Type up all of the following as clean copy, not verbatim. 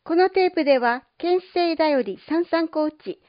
このテープでは、県政だより三々高知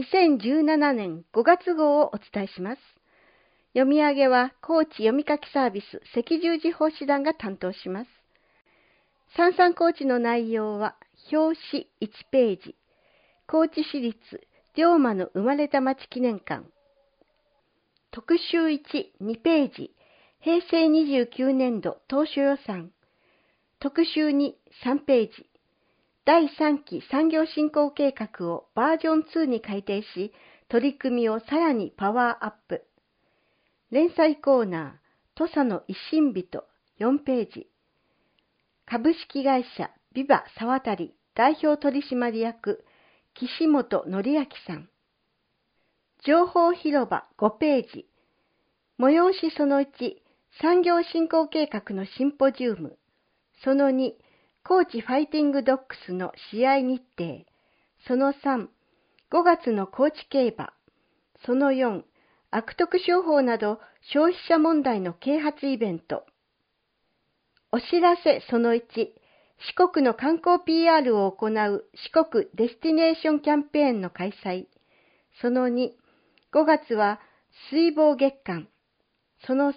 2017年5月号をお伝えします。読み上げは高知読み書きサービス赤十字奉仕団が担当します。三々高知の内容は表紙1ページ、高知市立龍馬の生まれた町記念館、特集1、2ページ、平成29年度当初予算、特集2、3ページ、第3期産業振興計画をバージョン2に改定し、取り組みをさらにパワーアップ。連載コーナー、土佐の一心人4ページ。株式会社ビバ沢渡代表取締役、岸本則明さん。情報広場5ページ。催しその1、産業振興計画のシンポジウム。その2、高知ファイティングドッグスの試合日程。その3、5月の高知競馬。その4、悪徳商法など消費者問題の啓発イベント。お知らせその1、四国の観光 PR を行う四国デスティネーションキャンペーンの開催。その2、5月は水防月間。その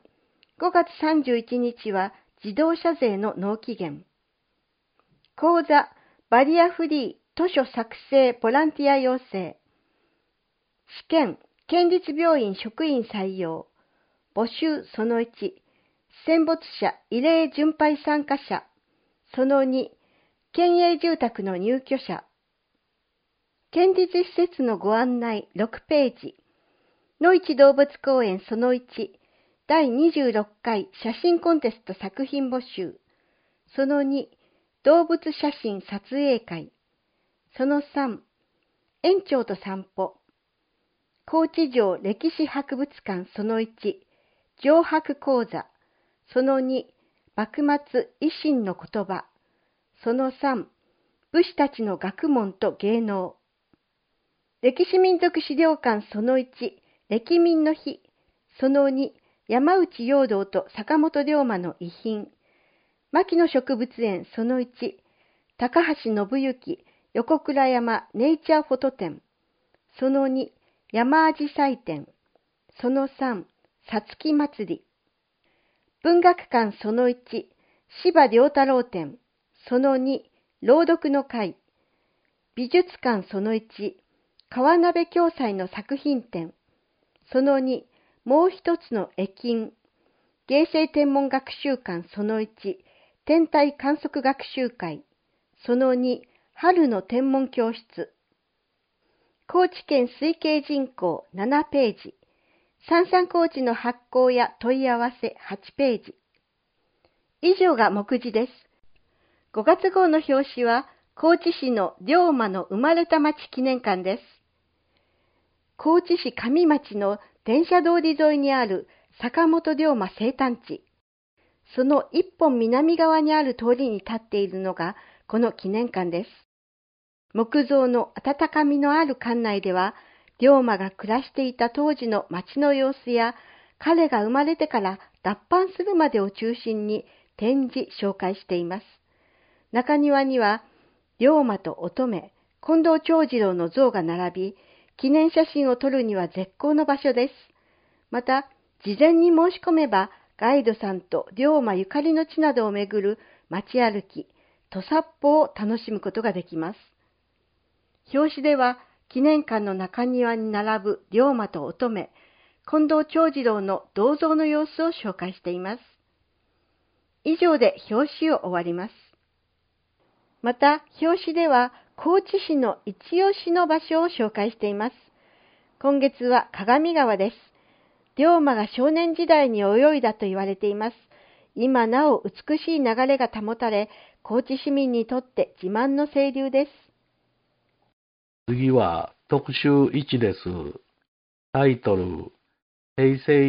3、5月31日は自動車税の納期限。講座、バリアフリー図書作成ボランティア養成。試験、県立病院職員採用。募集その1、戦没者慰霊巡拝参加者。その2、県営住宅の入居者。県立施設のご案内6ページ。のいち動物公園その1、第26回写真コンテスト作品募集。その2、動物写真撮影会。その3、園長と散歩。高知城歴史博物館その1、上博講座。その2、幕末維新の言葉。その3、武士たちの学問と芸能。歴史民族資料館その1、歴民の日。その2、山内陽道と坂本龍馬の遺品。牧野植物園その1、高橋信之横倉山ネイチャーフォト展。その2、山あじ祭典。その3、さつき祭り。文学館その1、柴良太郎展。その2、朗読の会。美術館その1、川鍋暁斎の作品展。その2、もう一つの絵金。芸生天文学習館その1、天体観測学習会。その2、春の天文教室。高知県推計人口7ページ。三々高知の発行や問い合わせ8ページ。以上が目次です。5月号の表紙は、高知市の龍馬の生まれた町記念館です。高知市上町の電車通り沿いにある坂本龍馬生誕地。その一本南側にある通りに立っているのがこの記念館です。木造の温かみのある館内では、龍馬が暮らしていた当時の町の様子や、彼が生まれてから脱藩するまでを中心に展示紹介しています。中庭には、龍馬と乙女、近藤長次郎の像が並び、記念写真を撮るには絶好の場所です。また、事前に申し込めば、ガイドさんと龍馬ゆかりの地などを巡る街歩き、土佐っ歩を楽しむことができます。表紙では、記念館の中庭に並ぶ龍馬と乙女、近藤長次郎の銅像の様子を紹介しています。以上で表紙を終わります。また、表紙では、高知市の一押しの場所を紹介しています。今月は鏡川です。龍馬が少年時代に泳いだと言われています。今なお美しい流れが保たれ、高知市民にとって自慢の清流です。 次は特集1です。タイトル、平成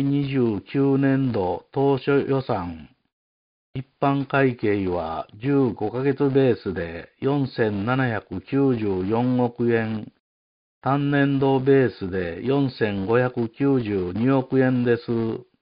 29年度当初予算。一般会計は15ヶ月ベースで4794億円。単年度ベースで4592億円です。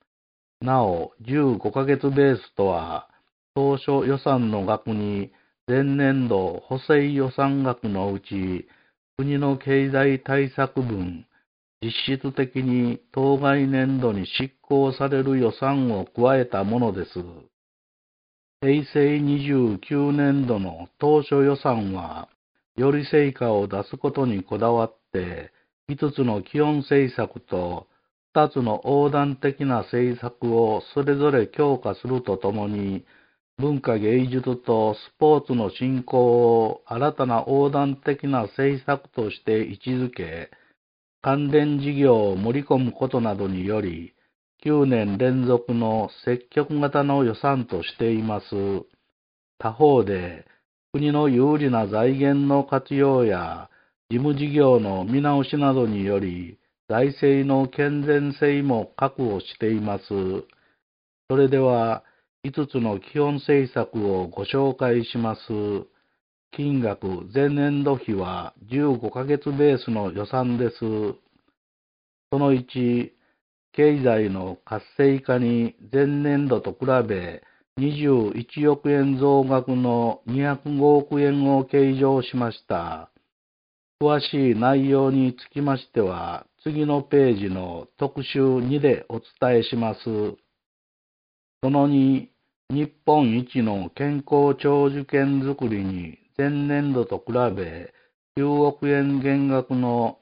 なお、15ヶ月ベースとは、当初予算の額に前年度補正予算額のうち、国の経済対策分、実質的に当該年度に執行される予算を加えたものです。平成29年度の当初予算は、より成果を出すことにこだわって、5つの基本政策と2つの横断的な政策をそれぞれ強化するとともに、文化芸術とスポーツの振興を新たな横断的な政策として位置づけ、関連事業を盛り込むことなどにより、9年連続の積極型の予算としています。他方で、国の有利な財源の活用や事務事業の見直しなどにより、財政の健全性も確保しています。それでは、5つの基本政策をご紹介します。金額、前年度比は15ヶ月ベースの予算です。その1、経済の活性化に前年度と比べ21億円増額の205億円を計上しました。詳しい内容につきましては、次のページの特集2でお伝えします。その2、日本一の健康長寿犬づくりに前年度と比べ9億円減額の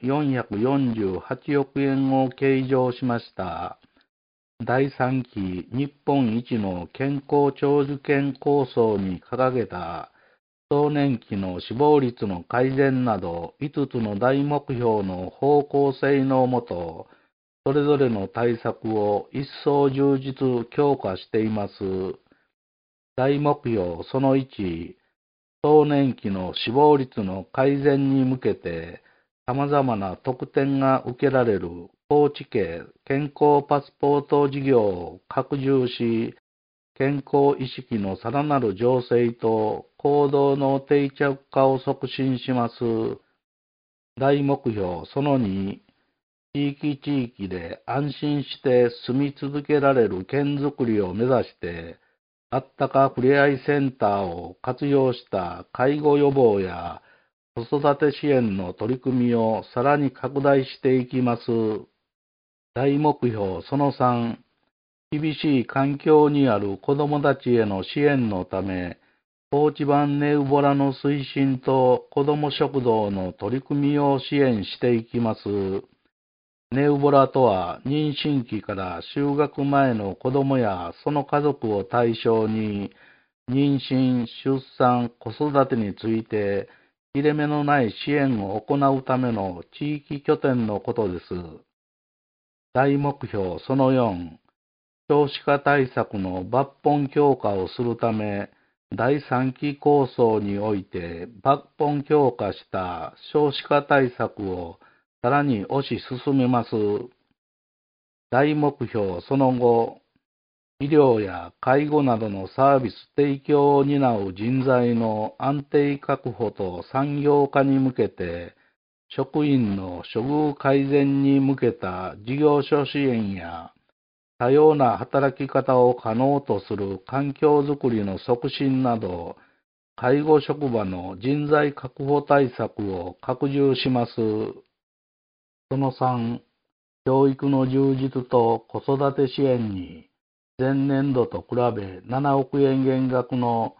448億円を計上しました。第3期日本一の健康長寿犬構想に掲げた総年期の死亡率の改善など5つの大目標の方向性のもと、それぞれの対策を一層充実強化しています。大目標その1、総年期の死亡率の改善に向けて、様々な特典が受けられる高知系健康パスポート事業を拡充し、健康意識のさらなる醸成と行動の定着化を促進します。大目標その2、地域で安心して住み続けられる県づくりを目指して、あったかふれあいセンターを活用した介護予防や子育て支援の取り組みをさらに拡大していきます。大目標その3、厳しい環境にある子どもたちへの支援のため、高知版ネウボラの推進と子ども食堂の取り組みを支援していきます。ネウボラとは、妊娠期から就学前の子どもやその家族を対象に、妊娠、出産、子育てについて、切れ目のない支援を行うための地域拠点のことです。大目標その4、少子化対策の抜本強化をするため、第3期構想において抜本強化した少子化対策をさらに推し進めます。大目標その後、医療や介護などのサービス提供を担う人材の安定確保と産業化に向けて、職員の処遇改善に向けた事業所支援や、多様な働き方を可能とする環境づくりの促進など、介護職場の人材確保対策を拡充します。その3、教育の充実と子育て支援に、前年度と比べ7億円減額の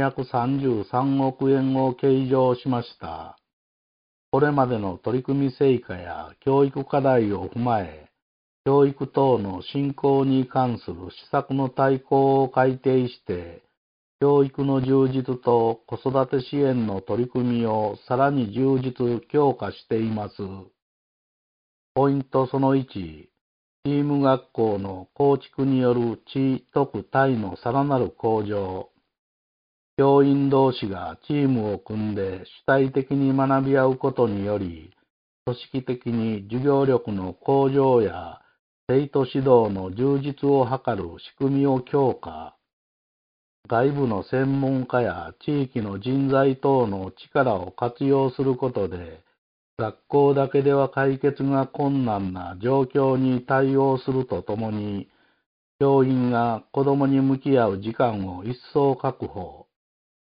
233億円を計上しました。これまでの取り組み成果や教育課題を踏まえ、教育等の振興に関する施策の大綱を改定して、教育の充実と子育て支援の取り組みをさらに充実強化しています。ポイントその1、チーム学校の構築による知徳体のさらなる向上。教員同士がチームを組んで主体的に学び合うことにより、組織的に授業力の向上や生徒指導の充実を図る仕組みを強化。外部の専門家や地域の人材等の力を活用することで、学校だけでは解決が困難な状況に対応するとともに、教員が子どもに向き合う時間を一層確保。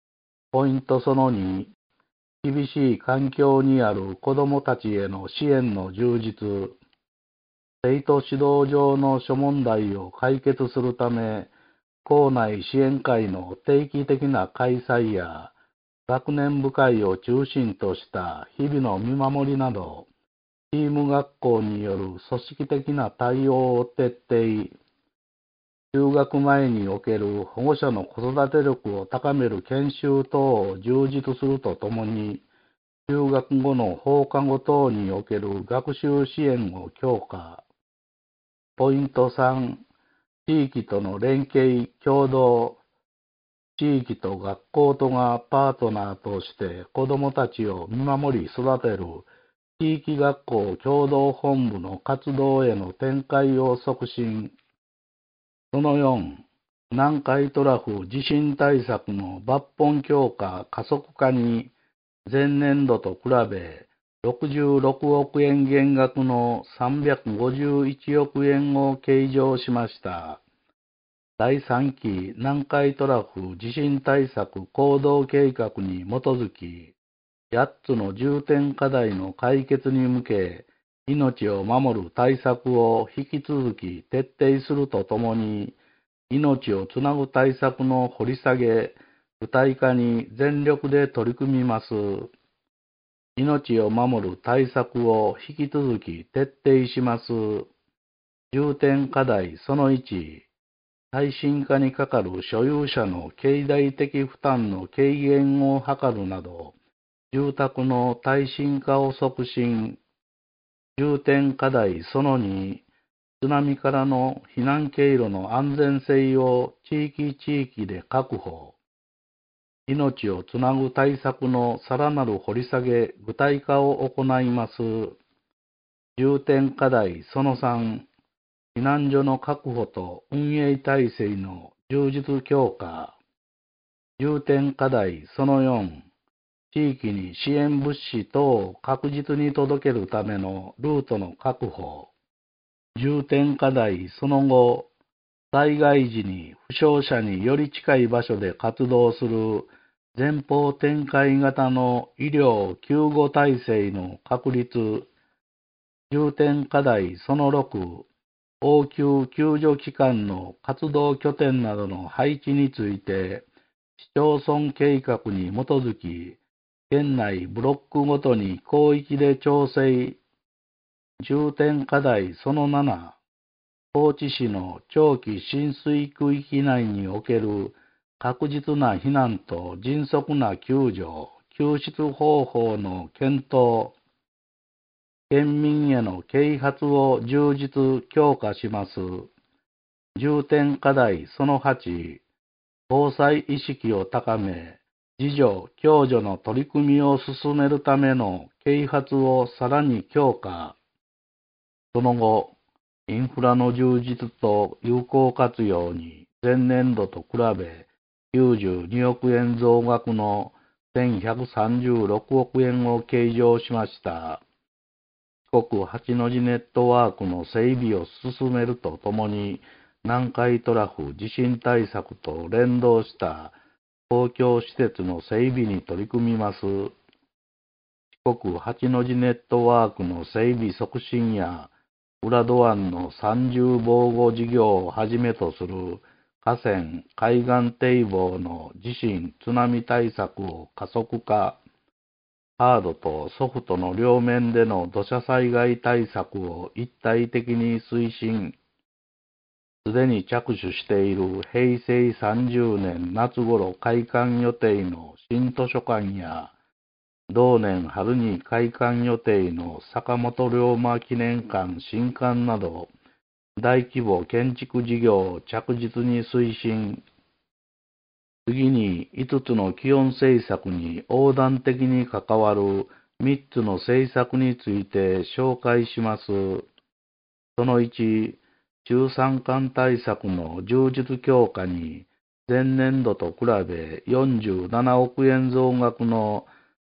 ポイントその2、厳しい環境にある子どもたちへの支援の充実。生徒指導上の諸問題を解決するため、校内支援会の定期的な開催や、学年部会を中心とした日々の見守りなど、チーム学校による組織的な対応を徹底。就学前における保護者の子育て力を高める研修等を充実するとともに、就学後の放課後等における学習支援を強化。ポイント3、地域との連携協働。地域と学校とがパートナーとして子どもたちを見守り育てる地域学校共同本部の活動への展開を促進。その4、南海トラフ地震対策の抜本強化加速化に前年度と比べ66億円減額の351億円を計上しました。第3期南海トラフ地震対策行動計画に基づき、8つの重点課題の解決に向け、命を守る対策を引き続き徹底するとともに、命をつなぐ対策の掘り下げ、具体化に全力で取り組みます。命を守る対策を引き続き徹底します。重点課題その1、耐震化にかかる所有者の経済的負担の軽減を図るなど、住宅の耐震化を促進。重点課題その2、津波からの避難経路の安全性を地域で確保。命をつなぐ対策のさらなる掘り下げ、具体化を行います。重点課題その3、避難所の確保と運営体制の充実強化。重点課題その4、地域に支援物資等を確実に届けるためのルートの確保。重点課題その後、災害時に負傷者により近い場所で活動する前方展開型の医療救護体制の確立。重点課題その6、応急救助機関の活動拠点などの配置について、市町村計画に基づき、県内ブロックごとに広域で調整。重点課題その7、高知市の長期浸水区域内における確実な避難と迅速な救助、救出方法の検討。県民への啓発を充実強化します。重点課題その8、防災意識を高め、自助・共助の取り組みを進めるための啓発をさらに強化。その後、インフラの充実と有効活用に前年度と比べ92億円増額の1136億円を計上しました。四国八の字ネットワークの整備を進めるとともに、南海トラフ地震対策と連動した公共施設の整備に取り組みます。四国八の字ネットワークの整備促進や、浦戸湾の三重防護事業をはじめとする河川、海岸堤防の地震・津波対策を加速化、ハードとソフトの両面での土砂災害対策を一体的に推進。すでに着手している平成30年夏頃開館予定の新図書館や、同年春に開館予定の坂本龍馬記念館新館など、大規模建築事業を着実に推進。次に5つの基本政策に横断的に関わる3つの政策について紹介します。その1、中山間対策の充実強化に前年度と比べ47億円増額の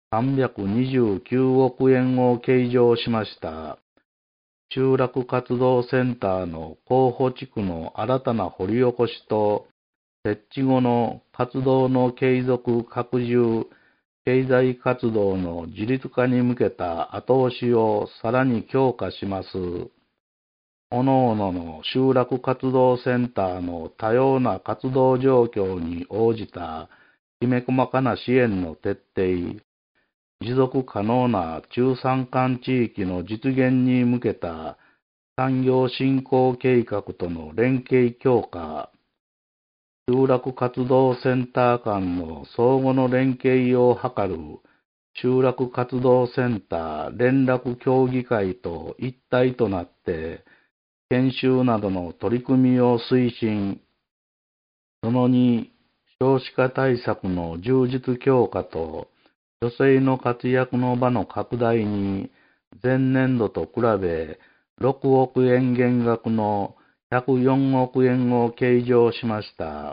329億円を計上しました。集落活動センターの候補地区の新たな掘り起こしと、 設置後の活動の継続拡充、経済活動の自立化に向けた後押しをさらに強化します。各々の集落活動センターの多様な活動状況に応じたきめ細かな支援の徹底、持続可能な中山間地域の実現に向けた産業振興計画との連携強化、集落活動センター間の相互の連携を図る集落活動センター連絡協議会と一体となって研修などの取り組みを推進。その2、少子化対策の充実強化と女性の活躍の場の拡大に前年度と比べ6億円減額の104億円を計上しました。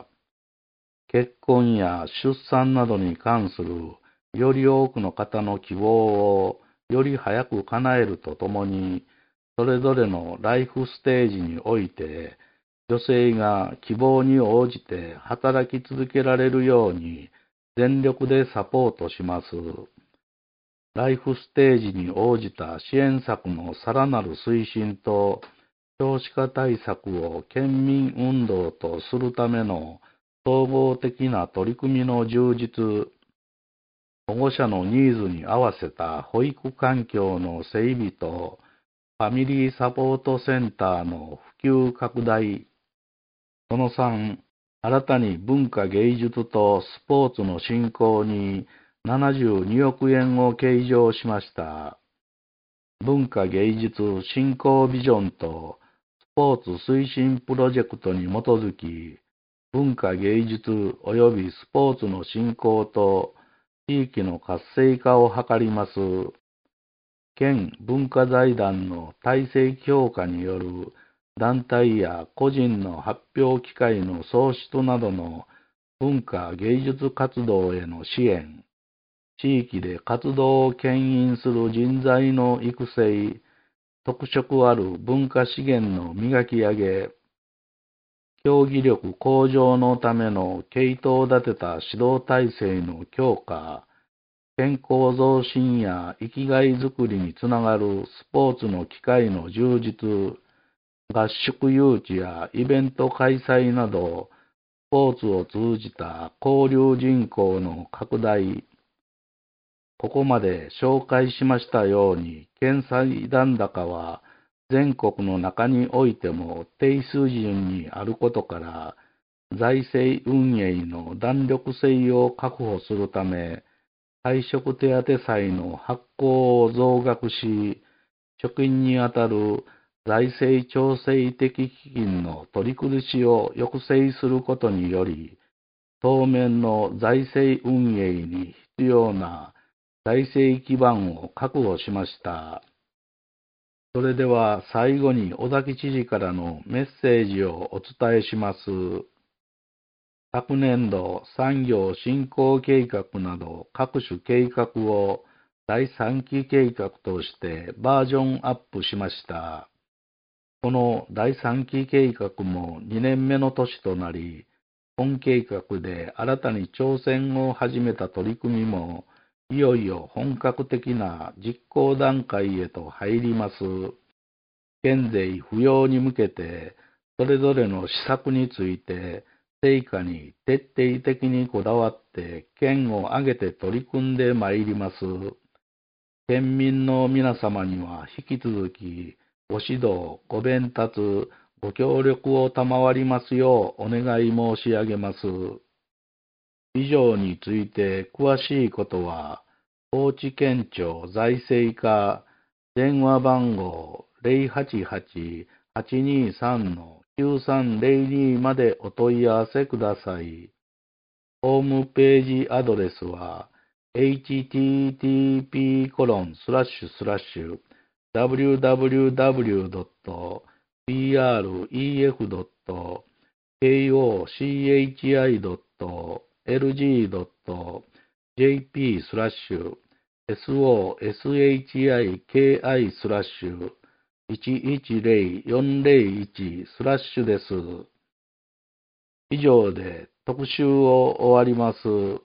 結婚や出産などに関するより多くの方の希望をより早く叶えるとともに、それぞれのライフステージにおいて、女性が希望に応じて働き続けられるように全力でサポートします。ライフステージに応じた支援策のさらなる推進と、少子化対策を県民運動とするための総合的な取り組みの充実、保護者のニーズに合わせた保育環境の整備と、ファミリーサポートセンターの普及拡大。その3、新たに文化芸術とスポーツの振興に72億円を計上しました。文化芸術振興ビジョンとスポーツ推進プロジェクトに基づき、文化芸術及びスポーツの振興と地域の活性化を図ります。県文化財団の体制強化による団体や個人の発表機会の創出などの文化芸術活動への支援、地域で活動を牽引する人材の育成、特色ある文化資源の磨き上げ、競技力向上のための系統立てた指導体制の強化、健康増進や生きがいづくりにつながるスポーツの機会の充実、合宿誘致やイベント開催など、スポーツを通じた交流人口の拡大、ここまで紹介しましたように、県債残高は全国の中においても低水準にあることから、財政運営の弾力性を確保するため、退職手当債の発行を増額し、貯金にあたる財政調整的基金の取り崩しを抑制することにより、当面の財政運営に必要な財政基盤を確保しました。それでは最後に尾崎知事からのメッセージをお伝えします。昨年度産業振興計画など各種計画を第3期計画としてバージョンアップしました。この第3期計画も2年目の年となり、本計画で新たに挑戦を始めた取り組みもいよいよ本格的な実行段階へと入ります。県税扶養に向けて、それぞれの施策について、成果に徹底的にこだわって、県を挙げて取り組んでまいります。県民の皆様には引き続き、ご指導、ご鞭撻、ご協力を賜りますようお願い申し上げます。以上について詳しいことは、高知県庁財政課電話番号088-823-9302までお問い合わせください。ホームページアドレスは http://www.prog.cochi.jp/soshiki/110401/です。以上で特集を終わります。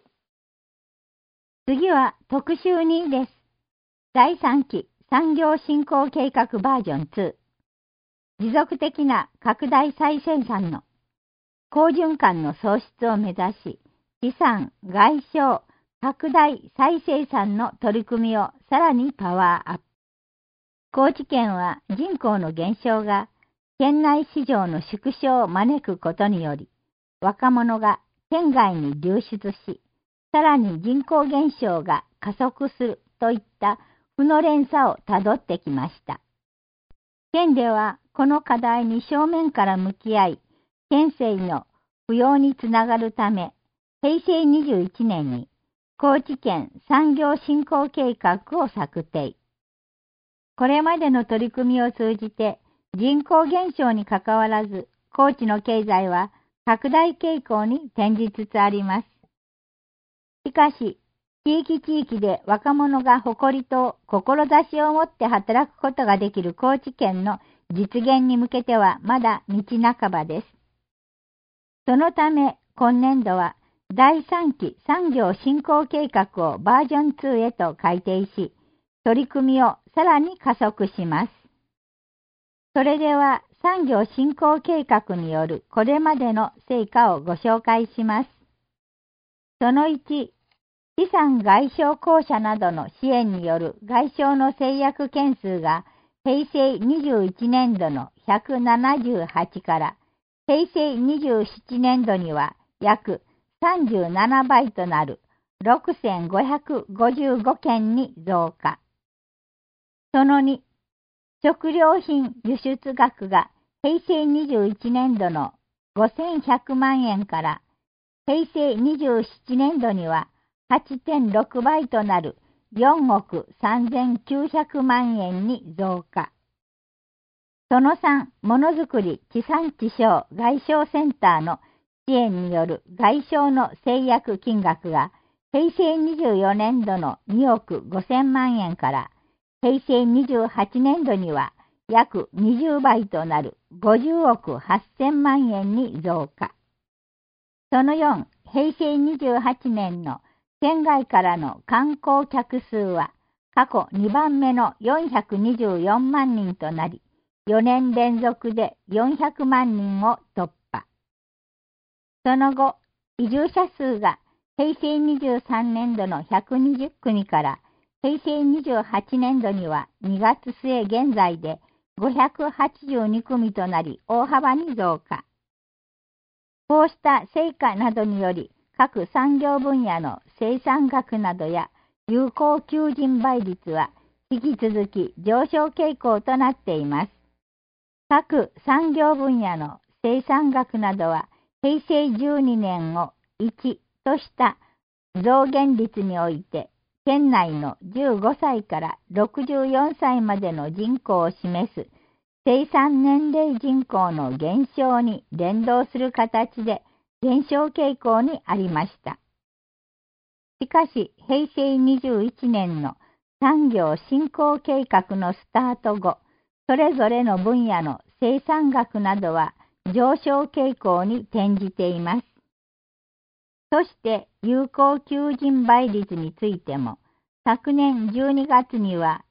次は特集2です。第3期産業振興計画バージョン2。持続的な拡大再生産の好循環の創出を目指し、資産、外商、拡大再生産の取り組みをさらにパワーアップ。高知県は人口の減少が県内市場の縮小を招くことにより、若者が県外に流出し、さらに人口減少が加速するといった負の連鎖をたどってきました。県ではこの課題に正面から向き合い、県政の扶養につながるため、平成21年に高知県産業振興計画を策定。これまでの取り組みを通じて人口減少にかかわらず、高知の経済は拡大傾向に転じつつあります。しかし、地域で若者が誇りと志を持って働くことができる高知県の実現に向けてはまだ道半ばです。そのため、今年度は第3期産業振興計画をバージョン2へと改定し、取り組みをさらに加速します。それでは産業振興計画によるこれまでの成果をご紹介します。その1、資産外商公社などの支援による外商の制約件数が平成21年度の178から平成27年度には約37倍となる6555件に増加。その2、食料品輸出額が平成21年度の5100万円から平成27年度には 8.6 倍となる4億3900万円に増加。その3、ものづくり地産地消外商センターの支援による外商の制約金額が平成24年度の2億5000万円から平成28年度には約20倍となる50億8000万円に増加。その4、平成28年の県外からの観光客数は過去2番目の424万人となり、4年連続で400万人を突破。その後、移住者数が平成23年度の120組から平成28年度には2月末現在で582組となり大幅に増加。こうした成果などにより各産業分野の生産額などや有効求人倍率は引き続き上昇傾向となっています。各産業分野の生産額などは平成12年を1とした増減率において県内の15歳から64歳までの人口を示す生産年齢人口の減少に連動する形で減少傾向にありました。しかし平成21年の産業振興計画のスタート後、それぞれの分野の生産額などは上昇傾向に転じています。そして有効求人倍率についても、昨年12月には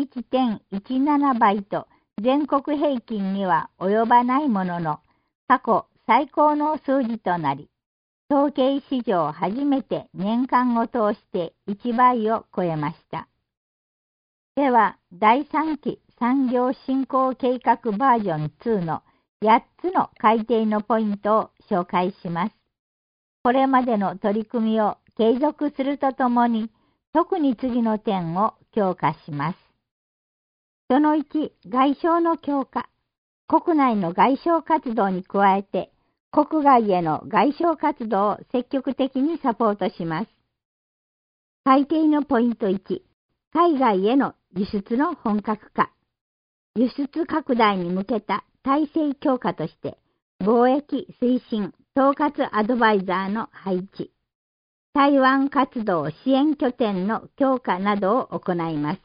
1.17 倍と全国平均には及ばないものの、過去最高の数字となり、統計史上初めて年間を通して1倍を超えました。では、第3期産業振興計画バージョン2の8つの改定のポイントを紹介します。これまでの取り組みを継続するとともに、特に次の点を強化します。その1、外商の強化。国内の外商活動に加えて、国外への外商活動を積極的にサポートします。改定のポイント1、海外への輸出の本格化。輸出拡大に向けた体制強化として、貿易推進統括アドバイザーの配置、台湾活動支援拠点の強化などを行います。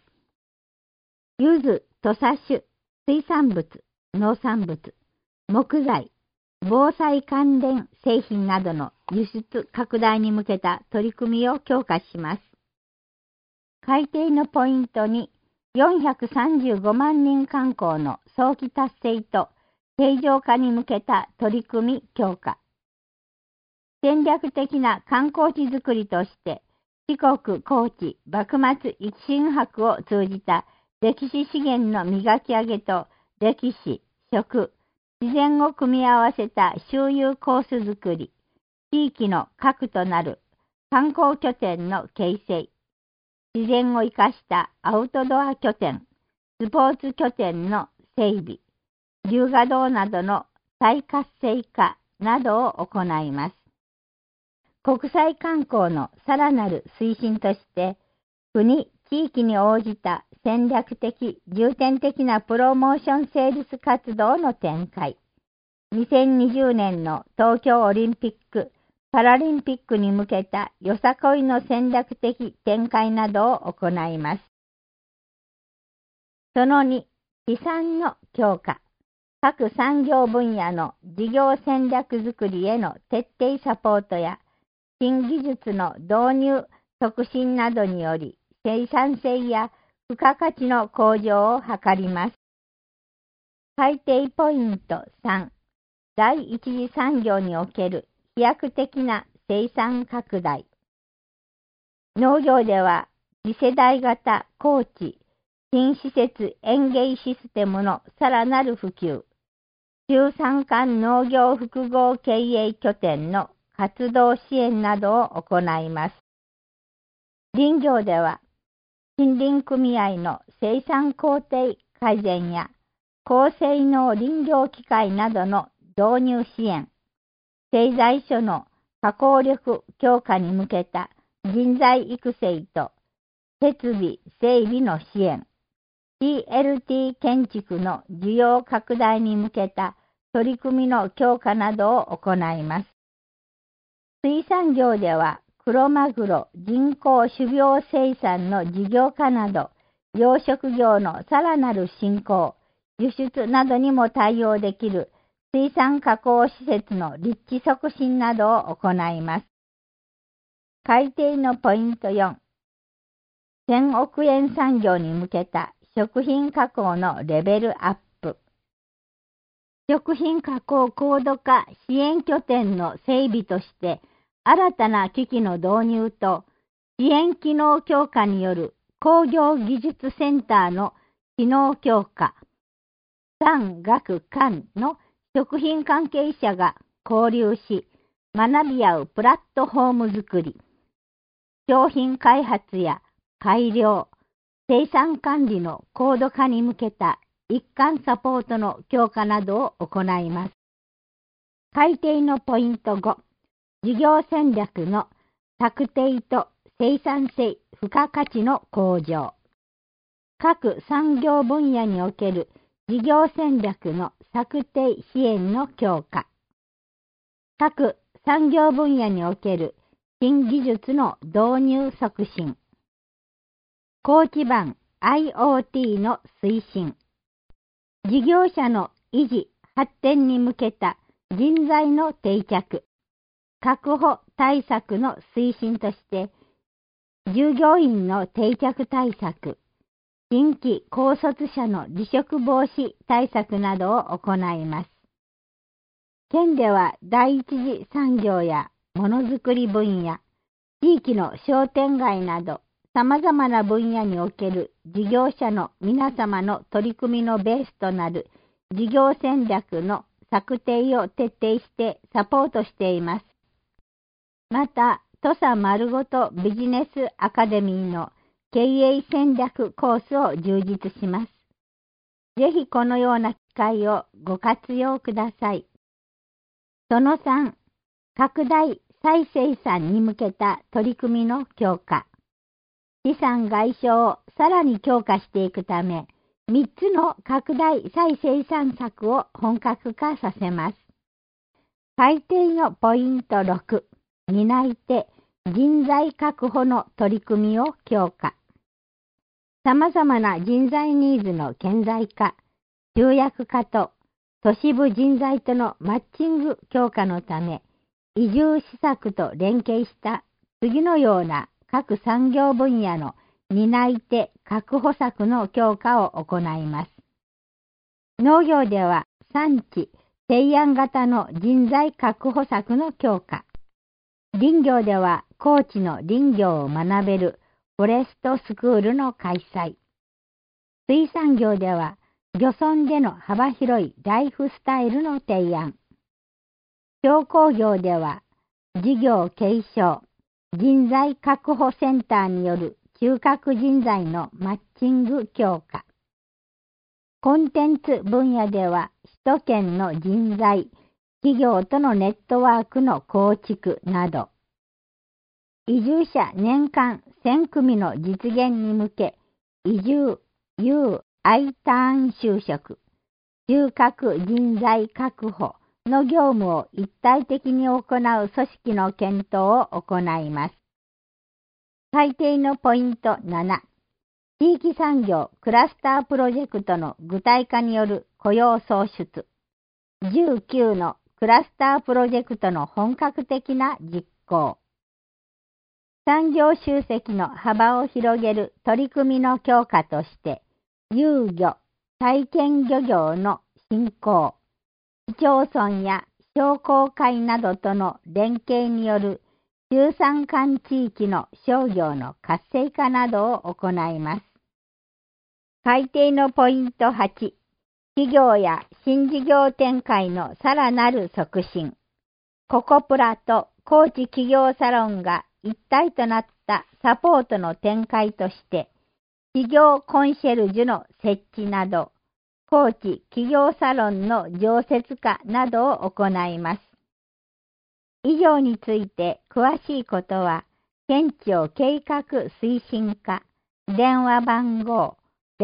柚子、土佐酒、水産物、農産物、木材、 防災関連製品などの輸出拡大に向けた取り組みを強化します。改定のポイントに、435万人観光の早期達成と正常化に向けた取り組み強化。戦略的な観光地づくりとして、四国、高知、幕末一新博を通じた歴史資源の磨き上げと歴史、食、自然を組み合わせた周遊コースづくり、地域の核となる観光拠点の形成、自然を生かしたアウトドア拠点、スポーツ拠点の整備、龍河洞などの再活性化などを行います。国際観光のさらなる推進として、国・地域に応じた戦略的・重点的なプロモーションセールス活動の展開、2020年の東京オリンピック・パラリンピックに向けたよさこいの戦略的展開などを行います。その2、資産の強化。各産業分野の事業戦略づくりへの徹底サポートや、新技術の導入促進などにより生産性や付加価値の向上を図ります。改定ポイント3、第一次産業における飛躍的な生産拡大。農業では次世代型高地、新施設園芸システムのさらなる普及、中山間農業複合経営拠点の活動支援などを行います。林業では、森林組合の生産工程改善や高性能林業機械などの導入支援、製材所の加工力強化に向けた人材育成と設備整備の支援、CLT 建築の需要拡大に向けた取り組みの強化などを行います。水産業では、クロマグロ人工種苗生産の事業化など、養殖業のさらなる振興、輸出などにも対応できる水産加工施設の立地促進などを行います。改定のポイント4、1000億円産業に向けた食品加工のレベルアップ。食品加工高度化支援拠点の整備として、新たな機器の導入と支援機能強化による工業技術センターの機能強化、産学官の食品関係者が交流し、学び合うプラットフォームづくり、商品開発や改良、生産管理の高度化に向けた一貫サポートの強化などを行います。改定のポイント5、事業戦略の策定と生産性付加価値の向上。各産業分野における事業戦略の策定支援の強化。各産業分野における新技術の導入促進。高基盤 IoT の推進。事業者の維持・発展に向けた人材の定着。確保対策の推進として、従業員の定着対策、新規高卒者の離職防止対策などを行います。県では第一次産業やものづくり分野、地域の商店街など、様々な分野における事業者の皆様の取り組みのベースとなる事業戦略の策定を徹底してサポートしています。また、土佐丸ごとビジネスアカデミーの経営戦略コースを充実します。ぜひこのような機会をご活用ください。その3、拡大再生産に向けた取り組みの強化。資産外商をさらに強化していくため、3つの拡大再生産策を本格化させます。改定のポイント6、担い手、人材確保の取り組みを強化。様々な人材ニーズの顕在化、集約化と都市部人材とのマッチング強化のため、移住施策と連携した次のような各産業分野の担い手確保策の強化を行います。農業では産地提案型の人材確保策の強化。林業では高知の林業を学べるフォレストスクールの開催。水産業では漁村での幅広いライフスタイルの提案。商工業では事業継承、人材確保センターによる中核人材のマッチング強化。コンテンツ分野では首都圏の人材、企業とのネットワークの構築など、移住者年間1000組の実現に向け、移住、I ターン就職、中核人材確保の業務を一体的に行う組織の検討を行います。改定のポイント7、地域産業クラスタープロジェクトの具体化による雇用創出。19のクラスタープロジェクトの本格的な実行。産業集積の幅を広げる取り組みの強化として、遊漁、体験漁業の振興。市町村や商工会などとの連携による中山間地域の商業の活性化などを行います。改定のポイント8、企業や新事業展開のさらなる促進。ココプラと高知企業サロンが一体となったサポートの展開として、企業コンシェルジュの設置など、高知企業サロンの常設化などを行います。以上について詳しいことは、県庁計画推進課、電話番号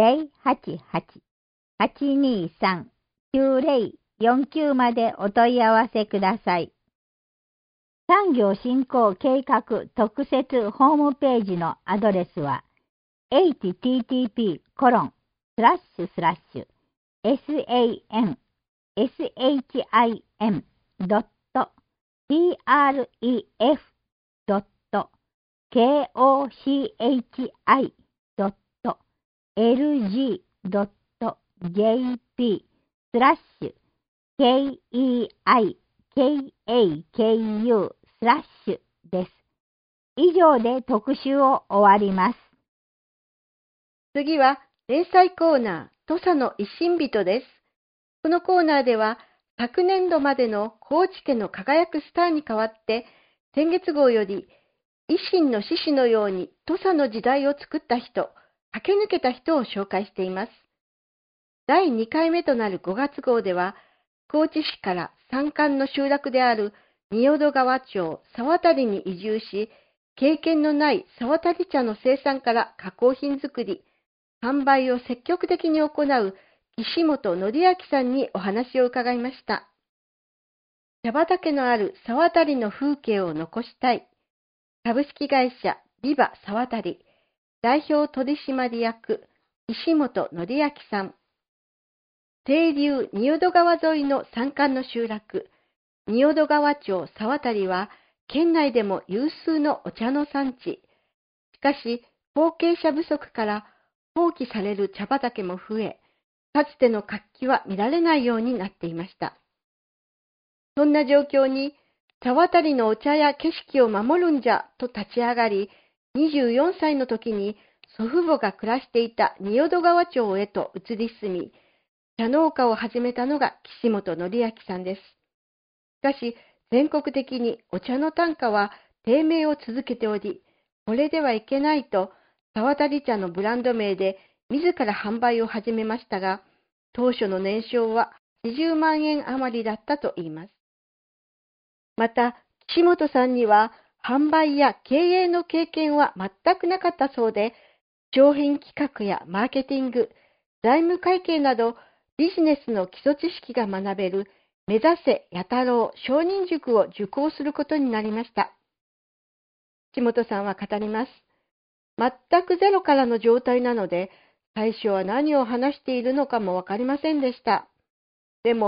088-823-9049までお問い合わせください。産業振興計画特設ホームページのアドレスは、sam/kochip.tref.kochi.lg.gp/keikaku/ です。以上で特集を終わります。 次は連載コーナー、土佐の一心人です。このコーナーでは、昨年度までの高知県の輝くスターに代わって、先月号より、維新の志士のように土佐の時代を作った人、駆け抜けた人を紹介しています。第2回目となる5月号では、高知市から山間の集落である仁淀川町沢渡に移住し、経験のない沢渡茶の生産から加工品作り、販売を積極的に行う岸本則明さんにお話を伺いました。茶畑のある沢渡の風景を残したい。株式会社ビバ沢渡代表取締役岸本則明さん。清流仁淀川沿いの山間の集落、仁淀川町沢渡は県内でも有数のお茶の産地。しかし後継者不足から放棄される茶畑も増え、かつての活気は見られないようになっていました。そんな状況に、沢渡のお茶や景色を守るんじゃと立ち上がり、24歳の時に祖父母が暮らしていた仁淀川町へと移り住み、茶農家を始めたのが岸本則明さんです。しかし、全国的にお茶の単価は低迷を続けており、これではいけないと、沢渡茶のブランド名で自ら販売を始めましたが、当初の年商は80万円余りだったといいます。また、岸本さんには販売や経営の経験は全くなかったそうで、商品企画やマーケティング、財務会計などビジネスの基礎知識が学べる目指せ弥太郎商人塾を受講することになりました。岸本さんは語ります。全くゼロからの状態なので、最初は何を話しているのかもわかりませんでした。でも、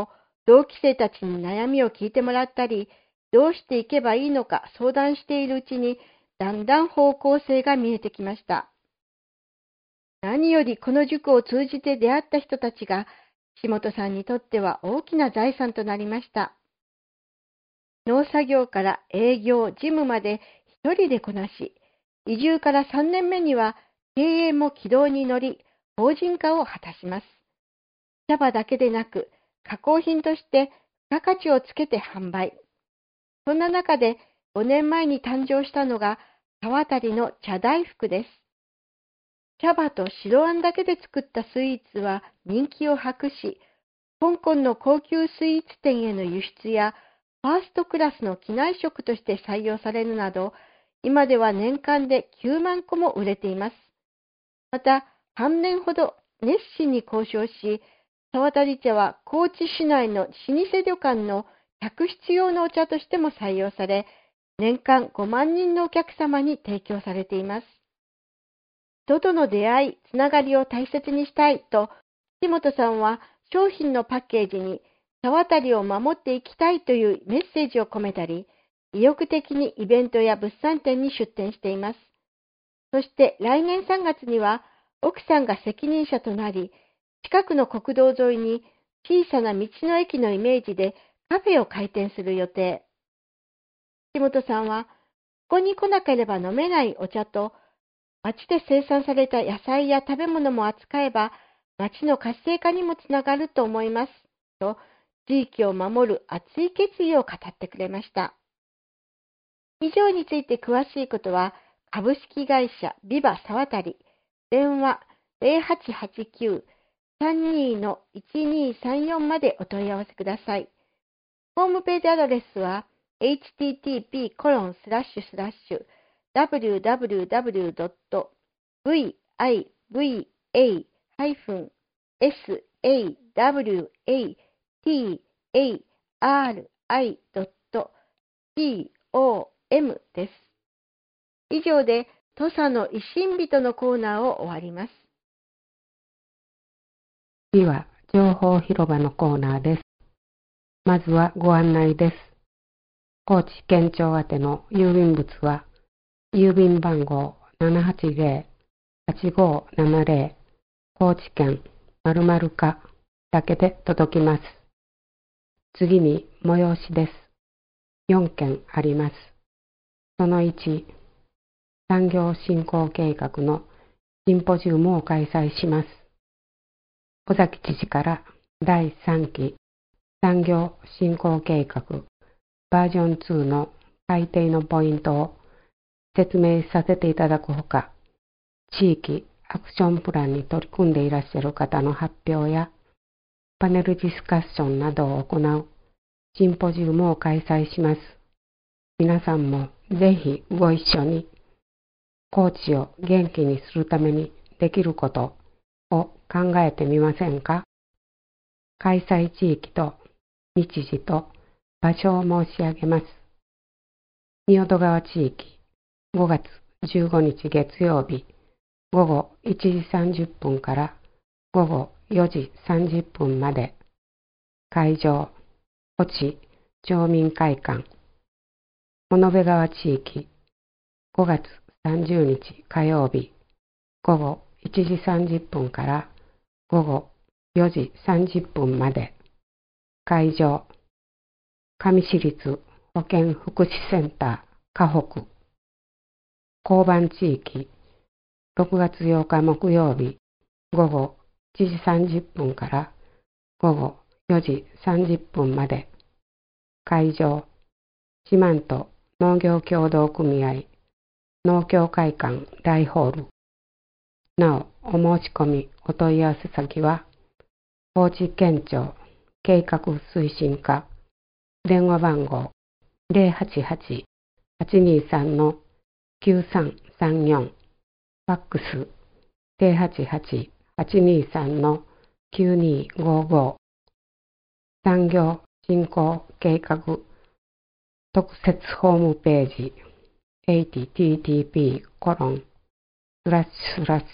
同期生たちに悩みを聞いてもらったり、どうしていけばいいのか相談しているうちに、だんだん方向性が見えてきました。何よりこの塾を通じて出会った人たちが、岸本さんにとっては大きな財産となりました。農作業から営業、事務まで一人でこなし、移住から3年目には経営も軌道に乗り、法人化を果たします。茶葉だけでなく、加工品として付加価値をつけて販売。そんな中で5年前に誕生したのが田渡の茶大福です。茶葉と白あんだけで作ったスイーツは人気を博し、香港の高級スイーツ店への輸出やファーストクラスの機内食として採用されるなど、今では年間で9万個も売れています。また、半年ほど熱心に交渉し、田渡茶は高知市内の老舗旅館の客室用のお茶としても採用され、年間5万人のお客様に提供されています。人との出会い、つながりを大切にしたいと、岸本さんは商品のパッケージに田渡を守っていきたいというメッセージを込めたり、意欲的にイベントや物産展に出展しています。そして来年3月には奥さんが責任者となり、近くの国道沿いに小さな道の駅のイメージでカフェを開店する予定。岸本さんは、ここに来なければ飲めないお茶と、町で生産された野菜や食べ物も扱えば、町の活性化にもつながると思います。と、地域を守る熱い決意を語ってくれました。以上について詳しいことは、株式会社ビバ沢渡、電話0889-32-1234までお問い合わせください。ホームページアドレスは http://www.viva-sawari.com です。以上で、土佐の維新人のコーナーを終わります。 次は情報広場のコーナーです。まずはご案内です。高知県庁宛ての郵便物は、郵便番号 780-8570 高知県〇〇課だけで届きます。次に催しです。4件あります。その1、産業振興計画のシンポジウムを開催します。尾崎知事から第3期産業振興計画バージョン2の改定のポイントを説明させていただくほか、地域アクションプランに取り組んでいらっしゃる方の発表やパネルディスカッションなどを行うシンポジウムを開催します。皆さんもぜひご一緒に高知を元気にするためにできることを考えてみませんか？開催地域と日時と場所を申し上げます。仁淀川地域5月15日月曜日午後1時30分から午後4時30分まで。会場高知町民会館。物部川地域5月30日火曜日午後1時30分から午後4時30分まで。会場上市立保健福祉センター河北。交番地域6月8日木曜日午後1時30分から午後4時30分まで。会場四万十農業協同組合農協会館大ホール。なお、お申し込みお問い合わせ先は高知県庁計画推進課電話番号 088-823-9334 ファックス 088-823-9255 産業振興計画特設ホームページ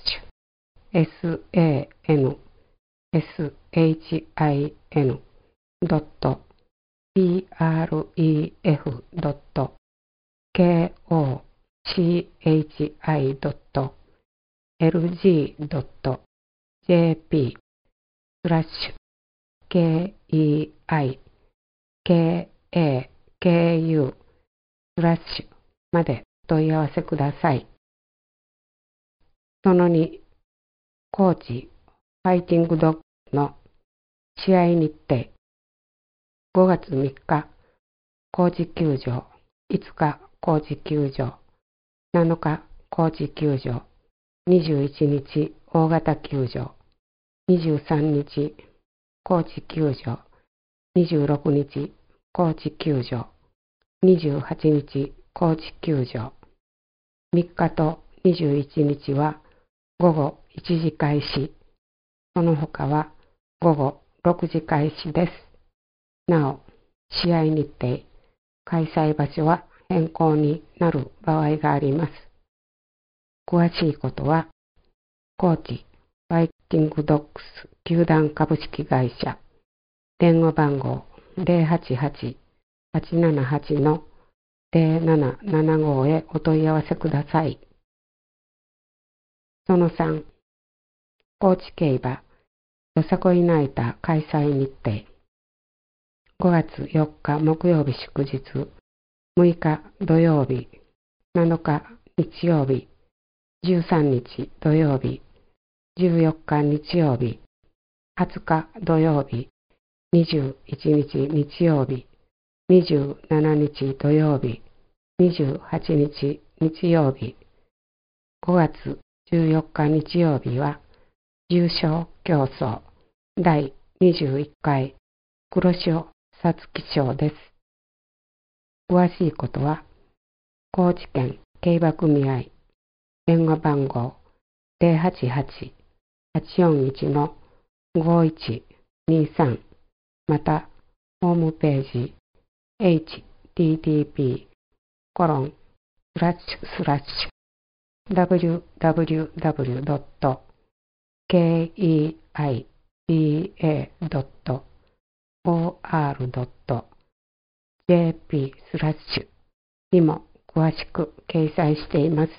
http://san pref.org.keicu/KEICI.jp/KEIKU/までお問い合わせください。その2、高知ファイティングドッグの試合日程。5月3日、高知球場、5日、高知球場、7日、高知球場、21日、大型球場、23日、高知球場、26日、高知球場、28日、高知球場、3日と21日は午後1時開始、その他は午後6時開始です。なお、試合日程、開催場所は変更になる場合があります。詳しいことは、高知ファイティングドッグス球団株式会社、電話番号 088-878-0775 へお問い合わせください。その3、高知競馬よさこいナイター開催日程。5月4日木曜日祝日、6日土曜日、7日日曜日、13日土曜日、14日日曜日、20日土曜日、21日日曜日、27日土曜日、28日日曜日、5月14日日曜日は、優勝競争第21回黒潮皐月賞です。詳しいことは、高知県競馬組合電話番号 088-841-5123 また、ホームページ http://www.keica.or.jp/ にも詳しく掲載しています。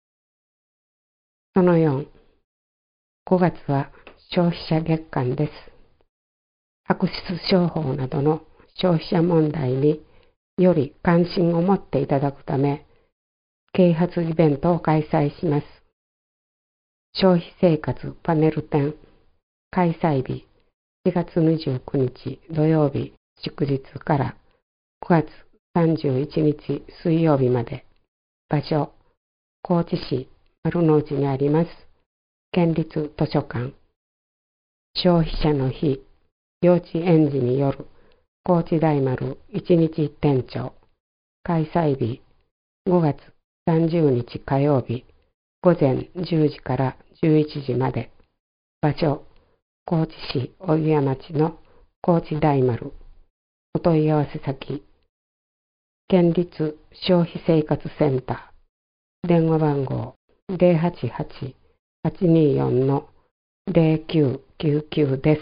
その4、5月は消費者月間です。悪質商法などの消費者問題により関心を持っていただくため、啓発イベントを開催します。消費生活パネル展開催日4月29日土曜日祝日から9月31日水曜日まで。場所、高知市丸の内にあります県立図書館。消費者の日幼稚園児による高知大丸一日店長開催日5月30日火曜日午前10時から11時まで。場所、高知市小木屋町の高知大丸。お問い合わせ先、県立消費生活センター。電話番号 088-824-0999 です。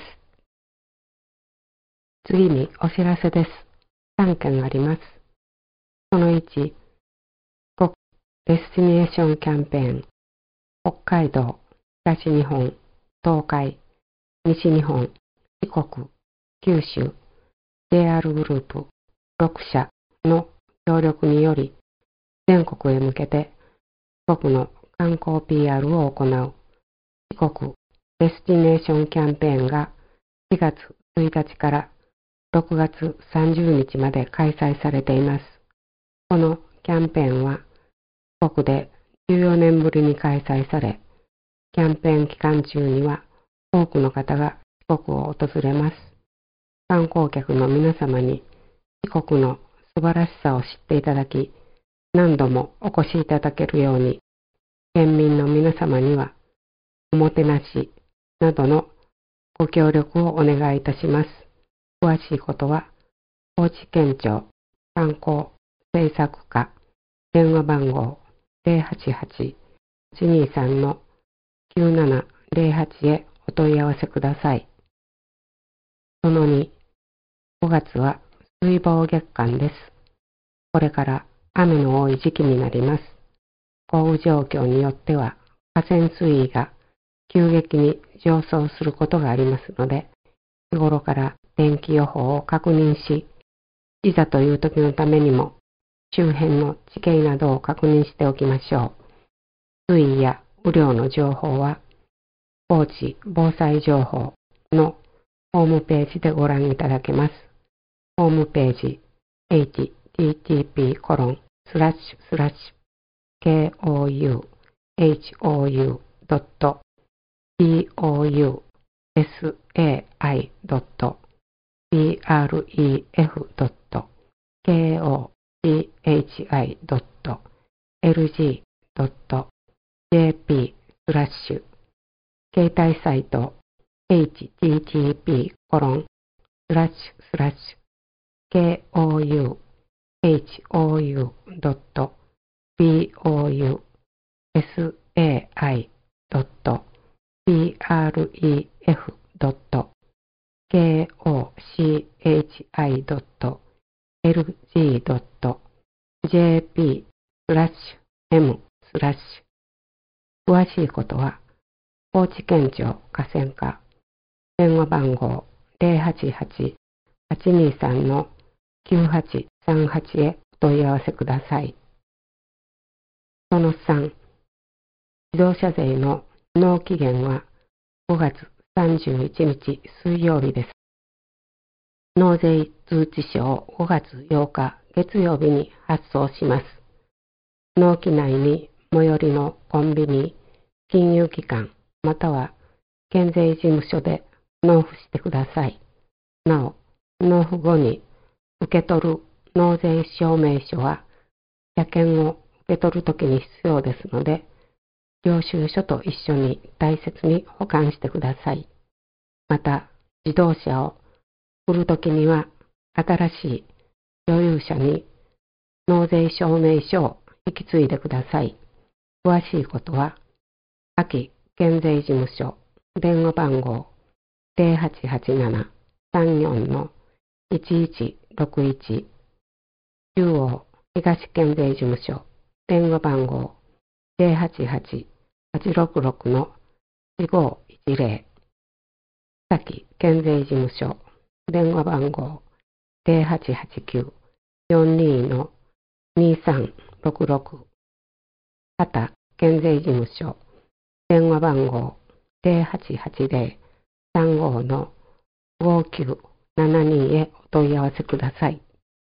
次にお知らせです。3件あります。その1、国デスティネーションキャンペーン。北海道、東日本、東海、西日本、四国、九州、JR グループ6社の協力により、全国へ向けて四国の観光 PR を行う四国デスティネーションキャンペーンが4月1日から6月30日まで開催されています。このキャンペーンは四国で14年ぶりに開催され、キャンペーン期間中には多くの方が四国を訪れます。観光客の皆様に四国の素晴らしさを知っていただき、何度もお越しいただけるように、県民の皆様にはおもてなしなどのご協力をお願いいたします。詳しいことは、高知県庁観光政策課電話番号 088-823-9708 へお問い合わせください。その2、 5月は水防月間です。これから雨の多い時期になります。降雨状況によっては河川水位が急激に上昇することがありますので、日頃から天気予報を確認し、いざという時のためにも周辺の地形などを確認しておきましょう。水位や雨量の情報は、高知防災情報のホームページでご覧いただけます。ホームページ https://kouf.bref.lg.jp/ 携帯サイト kouou.kouf.bref.kochi.lg.jp/m/ 詳しいことは高知県庁河川課電話番号 088-823-9838 へお問い合わせください。その3、自動車税の納期限は5月31日水曜日です。納税通知書を5月8日月曜日に発送します。納期内に最寄りのコンビニ、金融機関、または県税事務所で納付してください。なお、納付後に受け取る納税証明書は車検を受け取るときに必要ですので、領収書と一緒に大切に保管してください。また、自動車を売るときには新しい所有者に納税証明書を引き継いでください。詳しいことは、秋県税事務所電話番号 0887-34-1161 中央東県税事務所電話番号 088-866-4510 先県税事務所電話番号 0889-42-2366 畑県税事務所電話番号 088-35-5972 へお問い合わせください。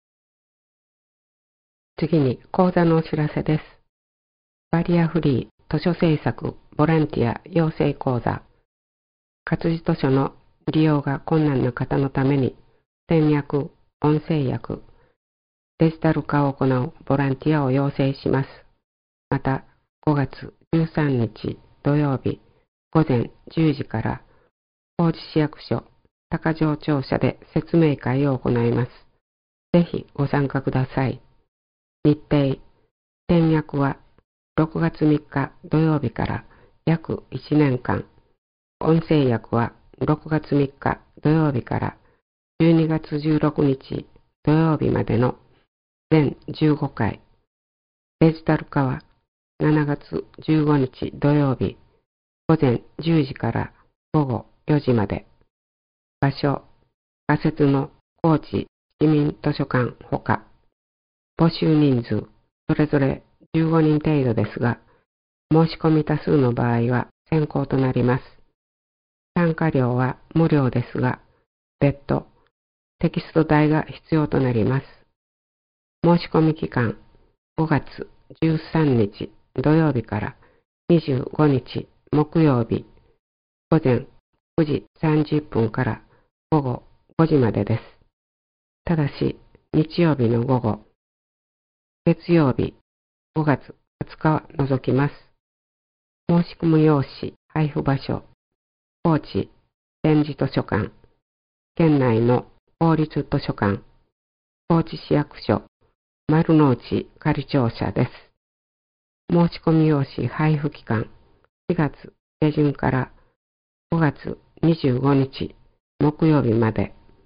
次に講座のお知らせです。バリアフリー図書制作ボランティア養成講座。活字図書の利用が困難な方のために点訳、音声訳、デジタル化を行うボランティアを養成します。また、5月13日土曜日午前10時から高知市役所高城庁舎で説明会を行います。ぜひご参加ください。日程、点訳は6月3日土曜日から約1年間、音声訳は6月3日土曜日から12月16日土曜日までの全15回、デジタル化は7月15日土曜日午前10時から午後4時まで。場所、仮設の高知市民図書館ほか、募集人数、それぞれ15人程度ですが、申し込み多数の場合は先行となります。参加料は無料ですが、別途テキスト代が必要となります。申し込み期間、5月13日土曜日から25日木曜日午前9時30分から午後5時までです。ただし、日曜日の午後、月曜日5月20日は除きます。申し込み用紙配布場所、高知展示図書館、県内の公立図書館、高知市役所、丸の内仮庁舎です。申し込み用紙配布期間、4月下旬から5月25日木曜日まで。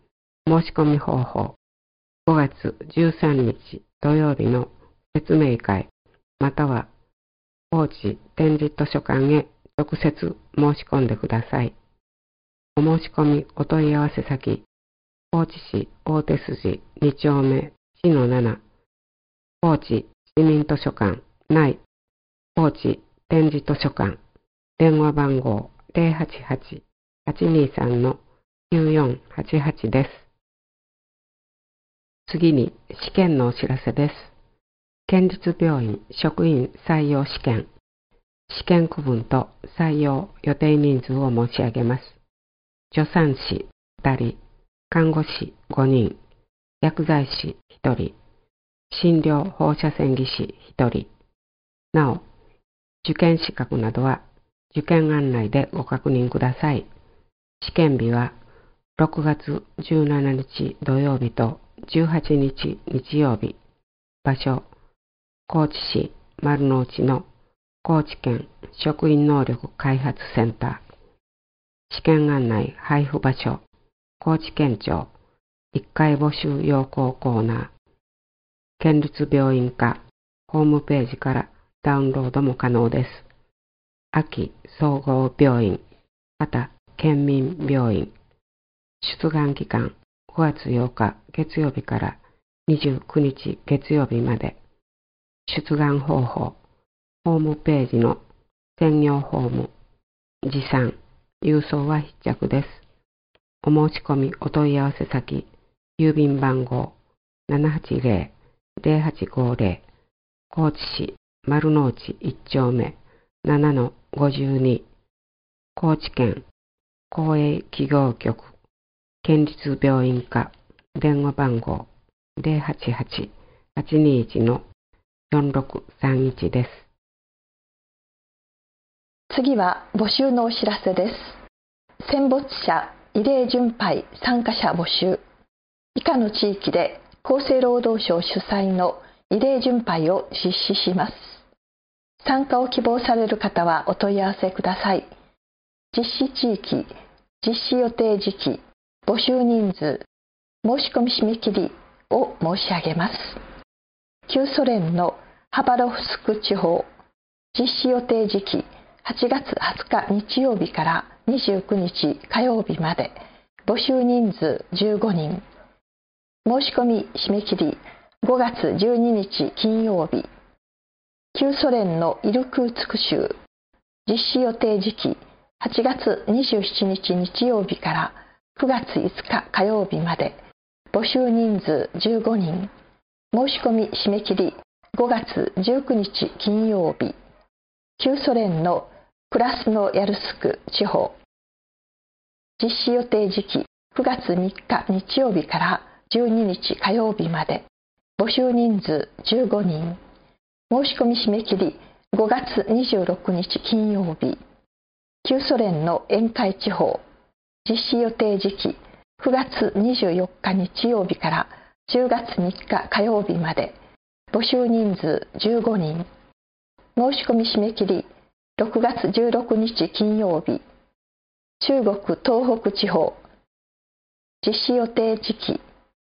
申し込み方法。5月13日土曜日の説明会、または高知展示図書館へ直接申し込んでください。お申し込みお問い合わせ先、高知市大手筋2丁目 4-7、高知市民図書館内、高知展示図書館、電話番号 088-823-9488 です。次に試験のお知らせです。県立病院職員採用試験。試験区分と採用予定人数を申し上げます。助産師2人、看護師5人、薬剤師1人、診療放射線技師1人。なお、受験資格などは受験案内でご確認ください。試験日は6月17日土曜日と18日日曜日。場所、高知市丸の内の高知県職員能力開発センター。試験案内配布場所、高知県庁1階募集要項コーナー。県立病院課ホームページからダウンロードも可能です。秋総合病院、また県民病院。出願期間5月8日月曜日から29日月曜日まで。出願方法、ホームページの専用フォーム、持参、郵送は必着です。お申し込みお問い合わせ先、郵便番号 780-0850、高知市丸の内1丁目 7-52、高知県公営企業局、県立病院課、電話番号 088-821-4631 です。 次は募集のお知らせです。戦没者慰霊巡拝参加者募集。以下の地域で厚生労働省主催の慰霊巡拝を実施します。参加を希望される方はお問い合わせください。実施地域、実施予定時期、募集人数、申し込み締め切りを申し上げます。旧ソ連のハバロフスク地方、実施予定時期8月20日日曜日から29日火曜日まで、募集人数15人。申し込み締め切り5月12日金曜日。旧ソ連のイルクーツク州、実施予定時期8月27日日曜日から9月5日火曜日まで、募集人数15人。申し込み締め切り5月19日金曜日。旧ソ連のクラスノヤルスク地方、実施予定時期9月3日日曜日から12日火曜日まで、募集人数15人。申し込み締め切り5月26日金曜日。旧ソ連の沿海地方、実施予定時期9月24日日曜日から10月3日火曜日まで、募集人数15人。申し込み締め切り6月16日金曜日。中国東北地方、実施予定時期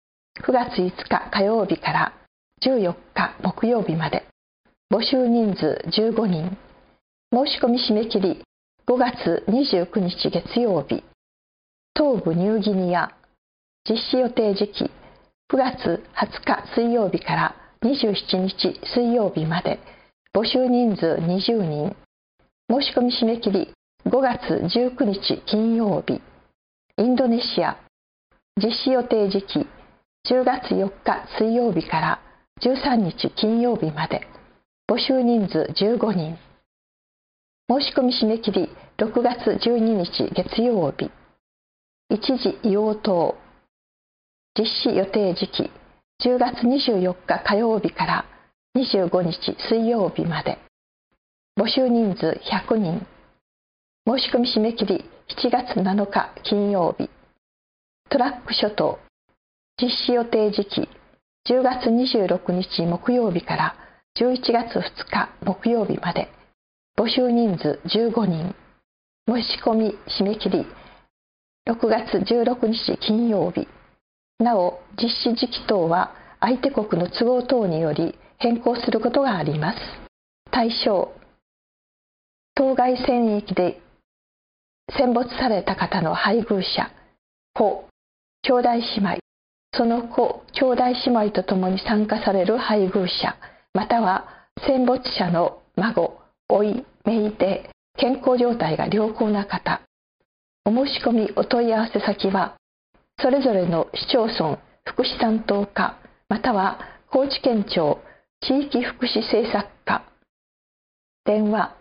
9月5日火曜日から14日木曜日まで、募集人数15人。申し込み締め切り5月29日月曜日。東部ニューギニア、実施予定時期9月20日水曜日から27日水曜日まで、募集人数20人。申し込み締め切り5月19日金曜日。インドネシア、実施予定時期10月4日水曜日から13日金曜日まで、募集人数15人。申し込み締め切り6月12日月曜日。一時硫黄島、実施予定時期10月24日火曜日から25日水曜日まで、募集人数100人。申し込み締め切り7月7日金曜日。トラック諸島、実施予定時期10月26日木曜日から11月2日木曜日まで、募集人数15人。申し込み締め切り6月16日金曜日。 なお、実施時期等は相手国の都合等により変更することがあります。対象、当該戦役で戦没された方の配偶者、子、兄弟姉妹、その子、兄弟姉妹とともに参加される配偶者、または戦没者の孫、甥、姪で健康状態が良好な方。お申し込みお問い合わせ先は、それぞれの市町村福祉担当課、または高知県庁地域福祉政策課。電話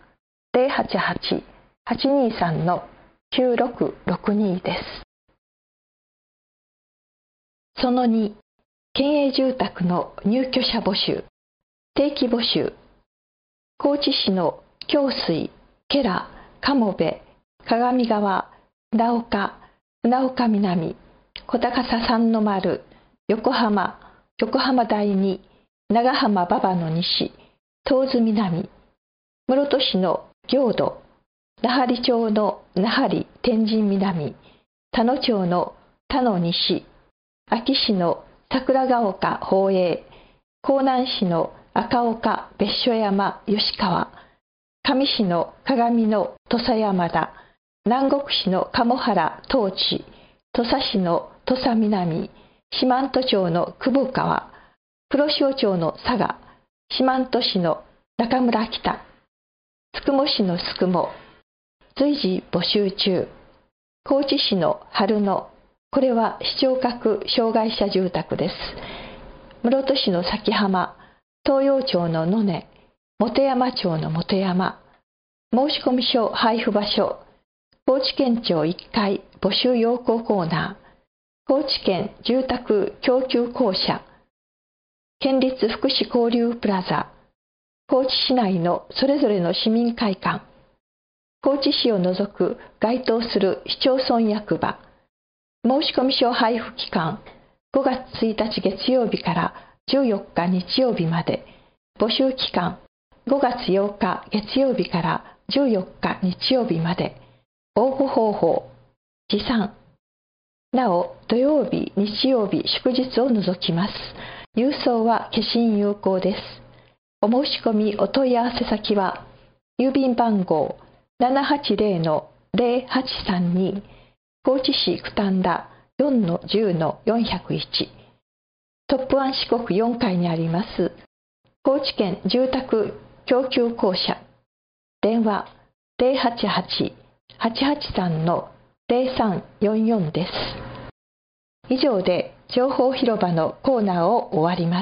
088-823-9662です。その2、県営住宅の入居者募集、定期募集。高知市の京水、慶良、鴨部、鏡川、船岡南、小高佐三の丸、横浜第二、長浜馬場の西、東津南、室戸市の行土、奈半利町の奈半利天神南、田野町の田野西、安芸市の桜ヶ丘宝永、江南市の赤岡別所山吉川、上市の鏡野土佐山田、南国市の鴨原東地、土佐市の土佐南、四万十町の久保川、黒潮町の佐賀、四万十市の中村北、宿毛市の宿毛、随時募集中。高知市の春野、これは市長格障害者住宅です。室戸市の崎浜、東洋町の野根、本山町の本山。申込書配布場所、高知県庁1階募集要項コーナー、高知県住宅供給公社、県立福祉交流プラザ、高知市内のそれぞれの市民会館、高知市を除く該当する市町村役場。申込書配布期間、5月1日月曜日から14日日曜日まで。募集期間、5月8日月曜日から14日日曜日まで。応募方法、持参。なお、土曜日、日曜日、祝日を除きます。郵送は消印有効です。お申し込みお問い合わせ先は、郵便番号 780-0832、高知市九反田 4-10-401、トップ1四国4階にあります、高知県住宅供給公社。電話088-883-0344です。以上で情報広場のコーナーを終わります。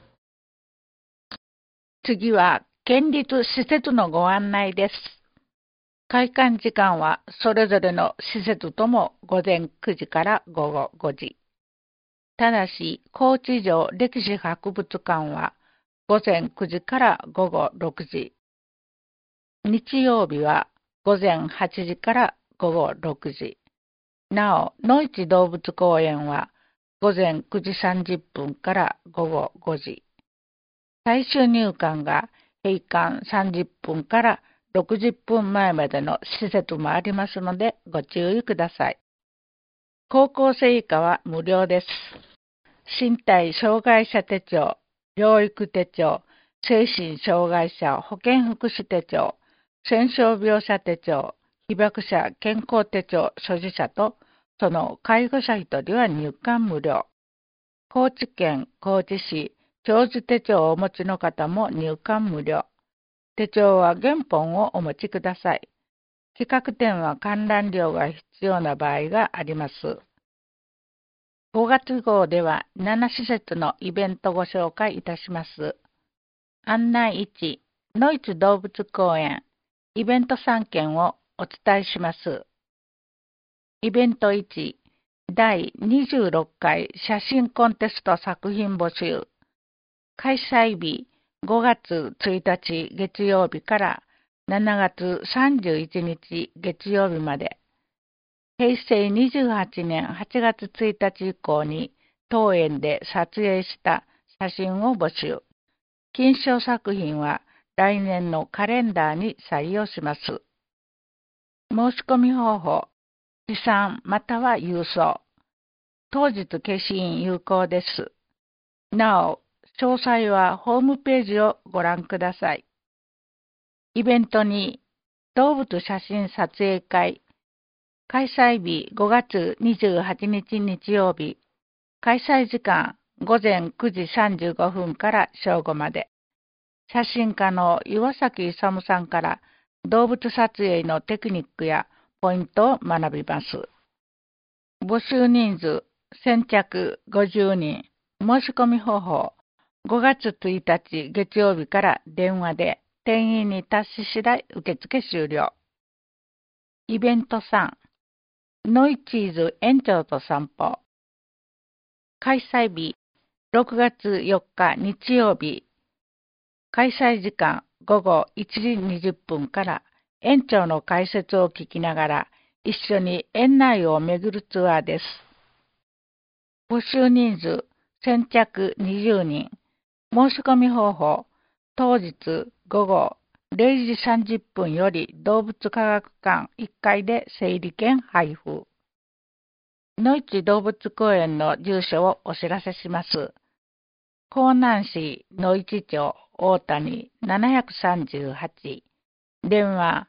次は県立施設のご案内です。開館時間はそれぞれの施設とも午前9時から午後5時。ただし、高知城歴史博物館は午前9時から午後6時。日曜日は午前8時から午後6時。なお、野市動物公園は午前9時30分から午後5時。最終入館が閉館30分から60分前までの施設もありますのでご注意ください。高校生以下は無料です。身体障害者手帳、療育手帳、精神障害者保健福祉手帳、戦傷病者手帳、被爆者健康手帳所持者とその介護者1人は入館無料。高知県高知市長寿手帳をお持ちの方も入館無料。手帳は原本をお持ちください。企画展は観覧料が必要な場合があります。5月号では7施設のイベントをご紹介いたします。案内1、野市動物公園、イベント3件をお伝えします。イベント1、第26回写真コンテスト作品募集。開催日5月1日月曜日から7月31日月曜日まで。平成28年8月1日以降に当園で撮影した写真を募集。金賞作品は来年のカレンダーに採用します。申し込み方法、持参または郵送。 当日消印有効です。なお、詳細はホームページをご覧ください。イベントに動物写真撮影会、開催日5月28日日曜日、開催時間午前9時35分から正午まで。写真家の岩崎勇さんから動物撮影のテクニックやポイントを学びます。募集人数先着50人。申し込み方法5月1日月曜日から電話で定員に達し次第受付終了。イベント3、ノイチーズ園長と散歩。開催日6月4日日曜日。開催時間午後1時20分から園長の解説を聞きながら一緒に園内を巡るツアーです。募集人数先着20人。申し込み方法当日午後0時30分より動物科学館1階で整理券配布。野市動物公園の住所をお知らせします。江南市野市町大谷738、電話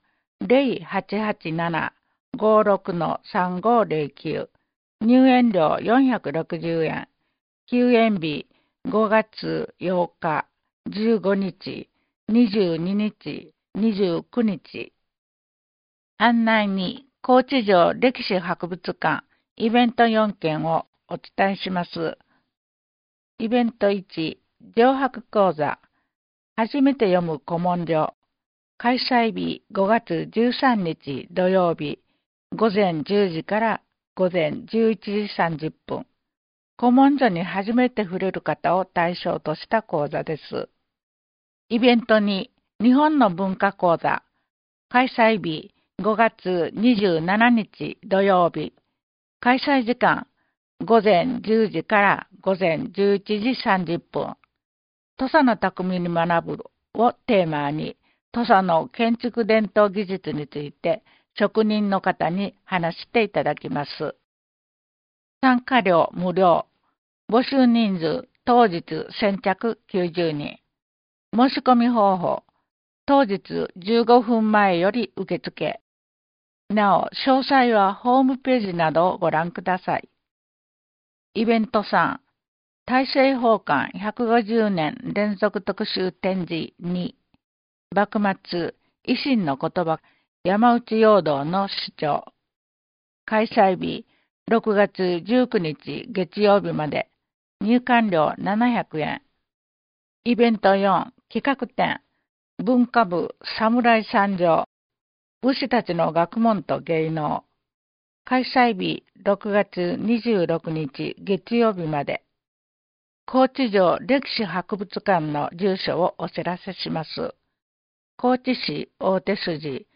0887-56-3509、入園料460円、休園日5月8日、15日、22日、29日。案内に高知城歴史博物館イベント4件をお伝えします。イベント1、上白講座、初めて読む古文書、開催日5月13日土曜日、午前10時から午前11時30分。古文書に初めて触れる方を対象とした講座です。イベント2、日本の文化講座、開催日5月27日土曜日、開催時間午前10時から午前11時30分。土佐の匠に学ぶをテーマに、土佐の建築伝統技術について職人の方に話していただきます。参加料無料。募集人数当日先着90人。申し込み方法当日15分前より受付。なお、詳細はホームページなどをご覧ください。イベント3、大政奉還150年連続特集展示2、幕末維新の言葉山内陽道の主張。開催日6月19日月曜日まで。入館料700円。イベント4、企画展文化部侍参上。武士たちの学問と芸能。開催日6月26日月曜日まで。高知城歴史博物館の住所をお知らせします。高知市大手筋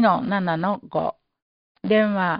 2-7-5。電話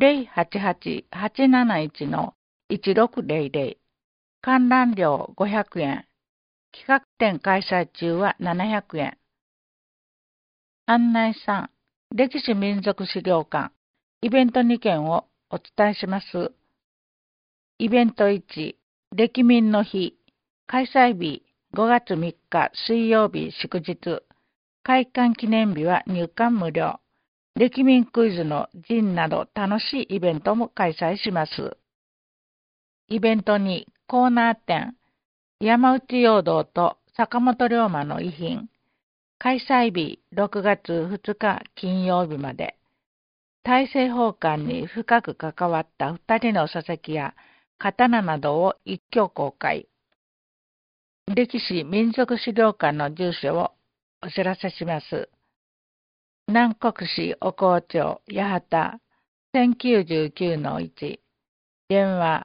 088-871-1600。観覧料500円。企画展開催中は700円。案内3、歴史民族資料館。イベント2件をお伝えします。イベント1、歴民の日。開催日5月3日水曜日祝日。開館記念日は入館無料。歴民クイズの陣など楽しいイベントも開催します。イベント2、コーナー展。山内陽道と坂本龍馬の遺品。開催日6月2日金曜日まで。大政奉還に深く関わった2人の書籍や刀などを一挙公開。歴史民族資料館の住所をお知らせします。南国市お香町八幡 1099-1。電話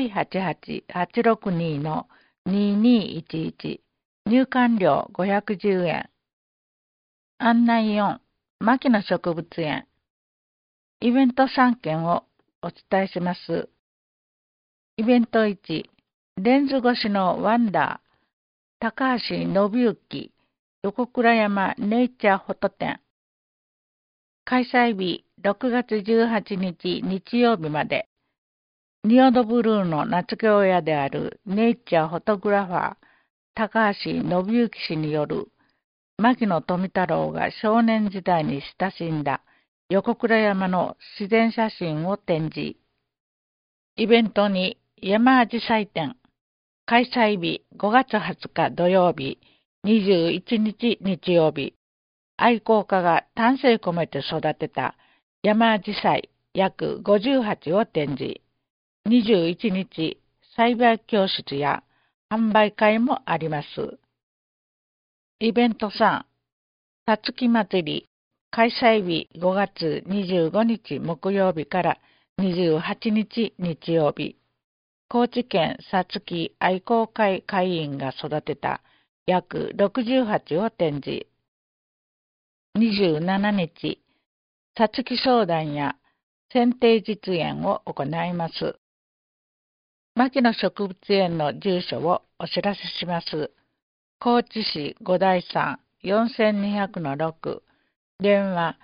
088-862-2211。入館料510円。案内4、牧野植物園。イベント3件をお伝えします。イベント1、レンズ越しのワンダー、高橋信之、横倉山ネイチャーフォト展。開催日6月18日日曜日まで。 仁淀ブルーの名付け親であるネイチャーフォトグラファー高橋信之氏による牧野富太郎が少年時代に親しんだ横倉山の自然写真を展示。イベントに山あじさい展、開催日5月20日土曜日、21日日曜日、愛好家が丹精込めて育てた山あじさい約58を展示。21日、栽培教室や販売会もあります。イベント3、さつき祭り、開催日5月25日木曜日から28日日曜日。高知県さつき愛好会会員が育てた約68を展示。27日、さつき相談や剪定実演を行います。牧野植物園の住所をお知らせします。高知市五台山 4200-6、電話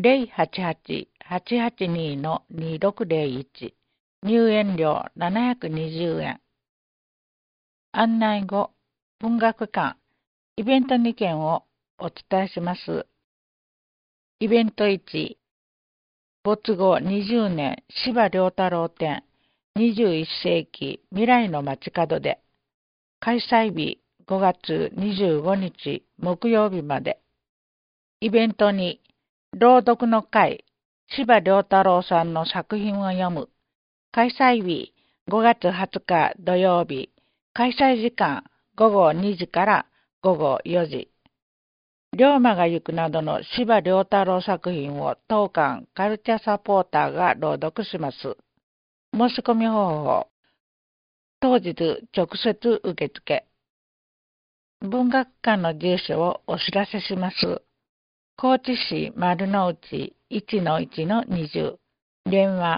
088-882-2601、入園料720円。案内後、文学館、イベント2件をお伝えします。イベント1、没後20年司馬遼太郎展21世紀未来の街角で、開催日5月25日木曜日まで。イベントに朗読の会司馬遼太郎さんの作品を読む。開催日5月20日土曜日。開催時間午後2時から午後4時。龍馬が行くなどの司馬遼太郎作品を当館カルチャーサポーターが朗読します。申し込み方法。当日直接受付。文学館の住所をお知らせします。高知市丸の内 1-1-20、電話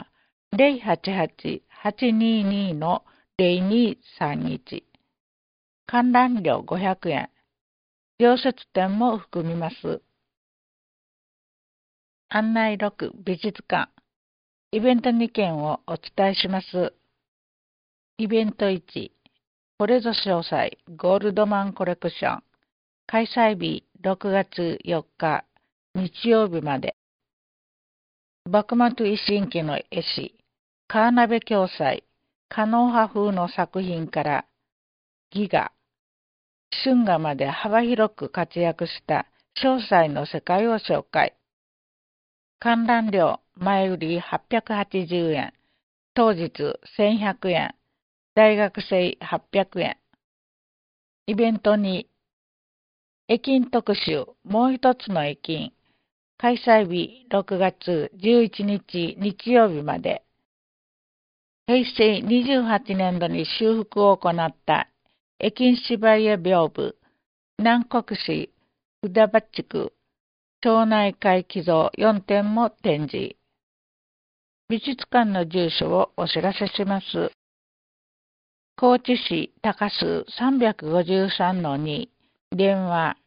088-822-0231、観覧料500円、常設展も含みます。案内6、美術館、イベント2件をお伝えします。イベント1、これぞ詳細ゴールドマンコレクション、開催日6月4日日曜日まで。幕末維新期の絵師、川鍋暁斎、狩野派風の作品から戯画、春画まで幅広く活躍した詳細の世界を紹介。観覧料前売り880円、当日1100円、大学生800円。イベントに絵金特集もう一つの絵金、開催日6月11日日曜日まで。平成28年度に修復を行った絵金芝居絵屏風、南国市札場地区町内会寄贈4点も展示。美術館の住所をお知らせします。高知市高洲 353-2、電話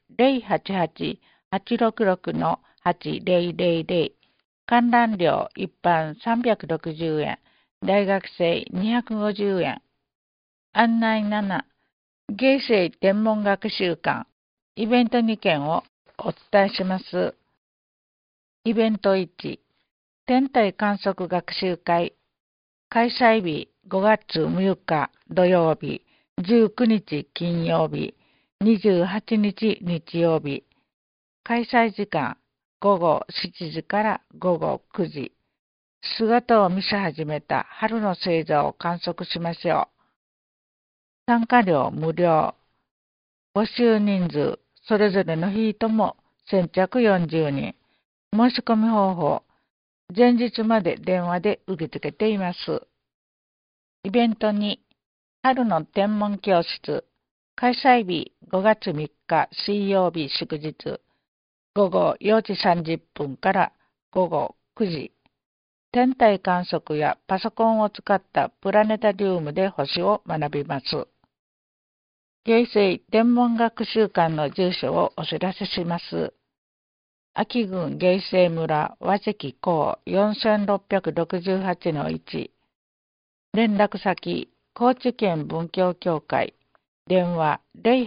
088-866-8000、観覧料一般360円、大学生250円。案内7、芸生天文学習館、イベント2件をお伝えします。イベント1、天体観測学習会、開催日5月6日土曜日、19日金曜日、28日日曜日。開催時間午後7時から午後9時。姿を見せ始めた春の星座を観測しましょう。参加料無料。募集人数、それぞれの日とも先着40人。申し込み方法、前日まで電話で受け付けています。イベントに、春の天文教室、開催日5月3日水曜日祝日、午後4時30分から午後9時。天体観測やパソコンを使ったプラネタリウムで星を学びます。芸生天文学習館の住所をお知らせします。秋郡芸生村和関港 4668-1、 連絡先、高知県文教協会、電話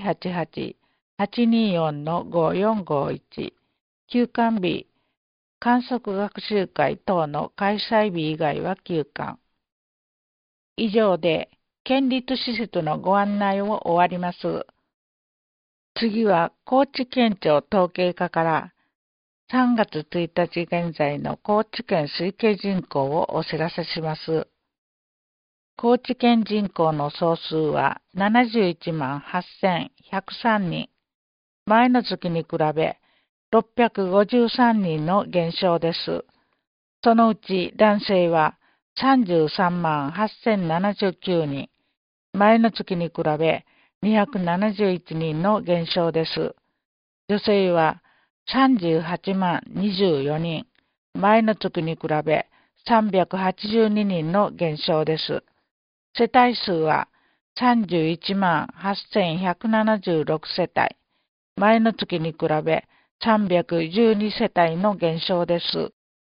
088-824-5451、休館日、観測学習会等の開催日以外は休館。以上で、県立施設のご案内を終わります。次は、高知県庁統計課から3月1日現在の高知県推計人口をお知らせします。高知県人口の総数は71万8103人。前の月に比べ653人の減少です。そのうち男性は33万8079人。前の月に比べ271人の減少です。女性は38万24人。前の月に比べ382人の減少です。世帯数は31万8176世帯。前の月に比べ312世帯の減少です。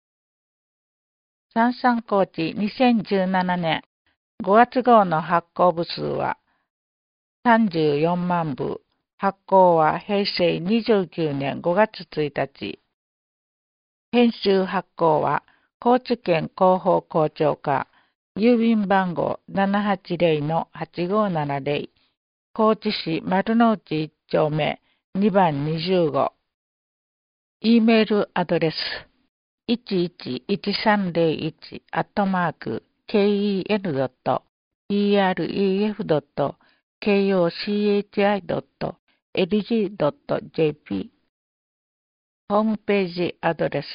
三々高知2017年5月号の発行部数は34万部。発行は平成29年5月1日。編集発行は高知県広報校長課、郵便番号780-8570、高知市丸の内1丁目2番25。E メールアドレス11-130-ken.pref.kochi.lg.jp。 ホームページアドレス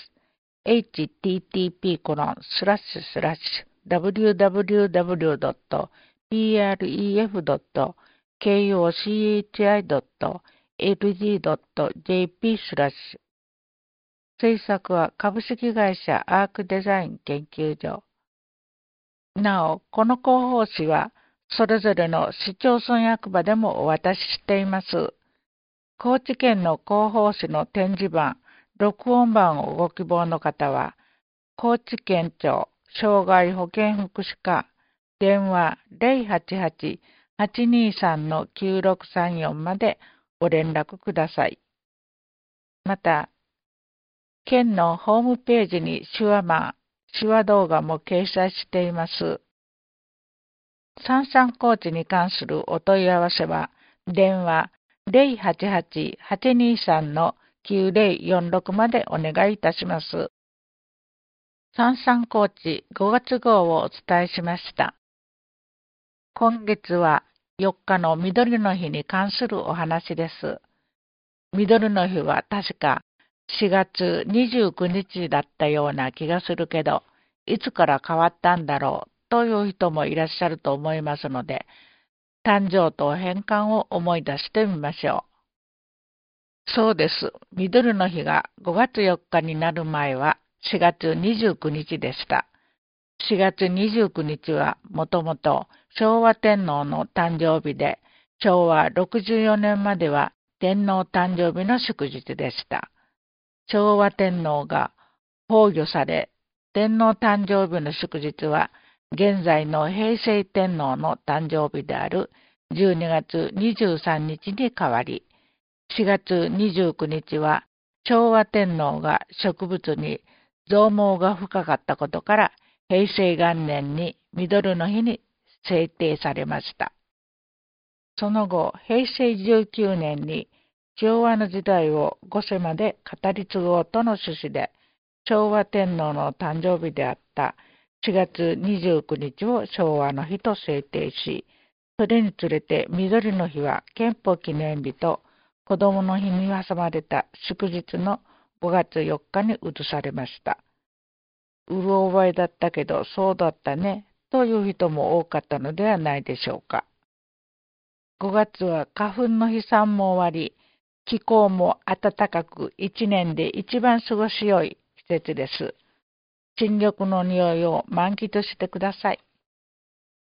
http://www.pref.kochi.lg.jp 制作は株式会社アークデザイン研究所。なお、この広報誌はそれぞれの市町村役場でもお渡ししています。高知県の広報誌の展示版、録音版をご希望の方は、高知県庁障害保健福祉課、電話088-823-9634までご連絡ください。また、県のホームページに手話版、手話動画も掲載しています。三々高知に関するお問い合わせは、電話088-823-9046までお願いいたします。三々高知5月号をお伝えしました。今月は4日の緑の日に関するお話です。緑の日は確か4月29日だったような気がするけど、いつから変わったんだろうという人もいらっしゃると思いますので、誕生と変換を思い出してみましょう。そうです。緑の日が5月4日になる前は4月29日でした。4月29日はもともと昭和天皇の誕生日で、昭和64年までは天皇誕生日の祝日でした。昭和天皇が崩御され、天皇誕生日の祝日は現在の平成天皇の誕生日である12月23日に変わり、4月29日は昭和天皇が植物に増毛が深かったことから平成元年に緑の日に制定されました。その後、平成19年に昭和の時代を後世まで語り継ごうとの趣旨で、昭和天皇の誕生日であった4月29日を昭和の日と制定し、それにつれて緑の日は憲法記念日と子供の日に挟まれた祝日の5月4日に移されました。うる覚えだったけどそうだったねという人も多かったのではないでしょうか。5月は花粉の飛散も終わり、気候も暖かく1年で一番過ごしよい季節です。新緑の匂いを満喫してください。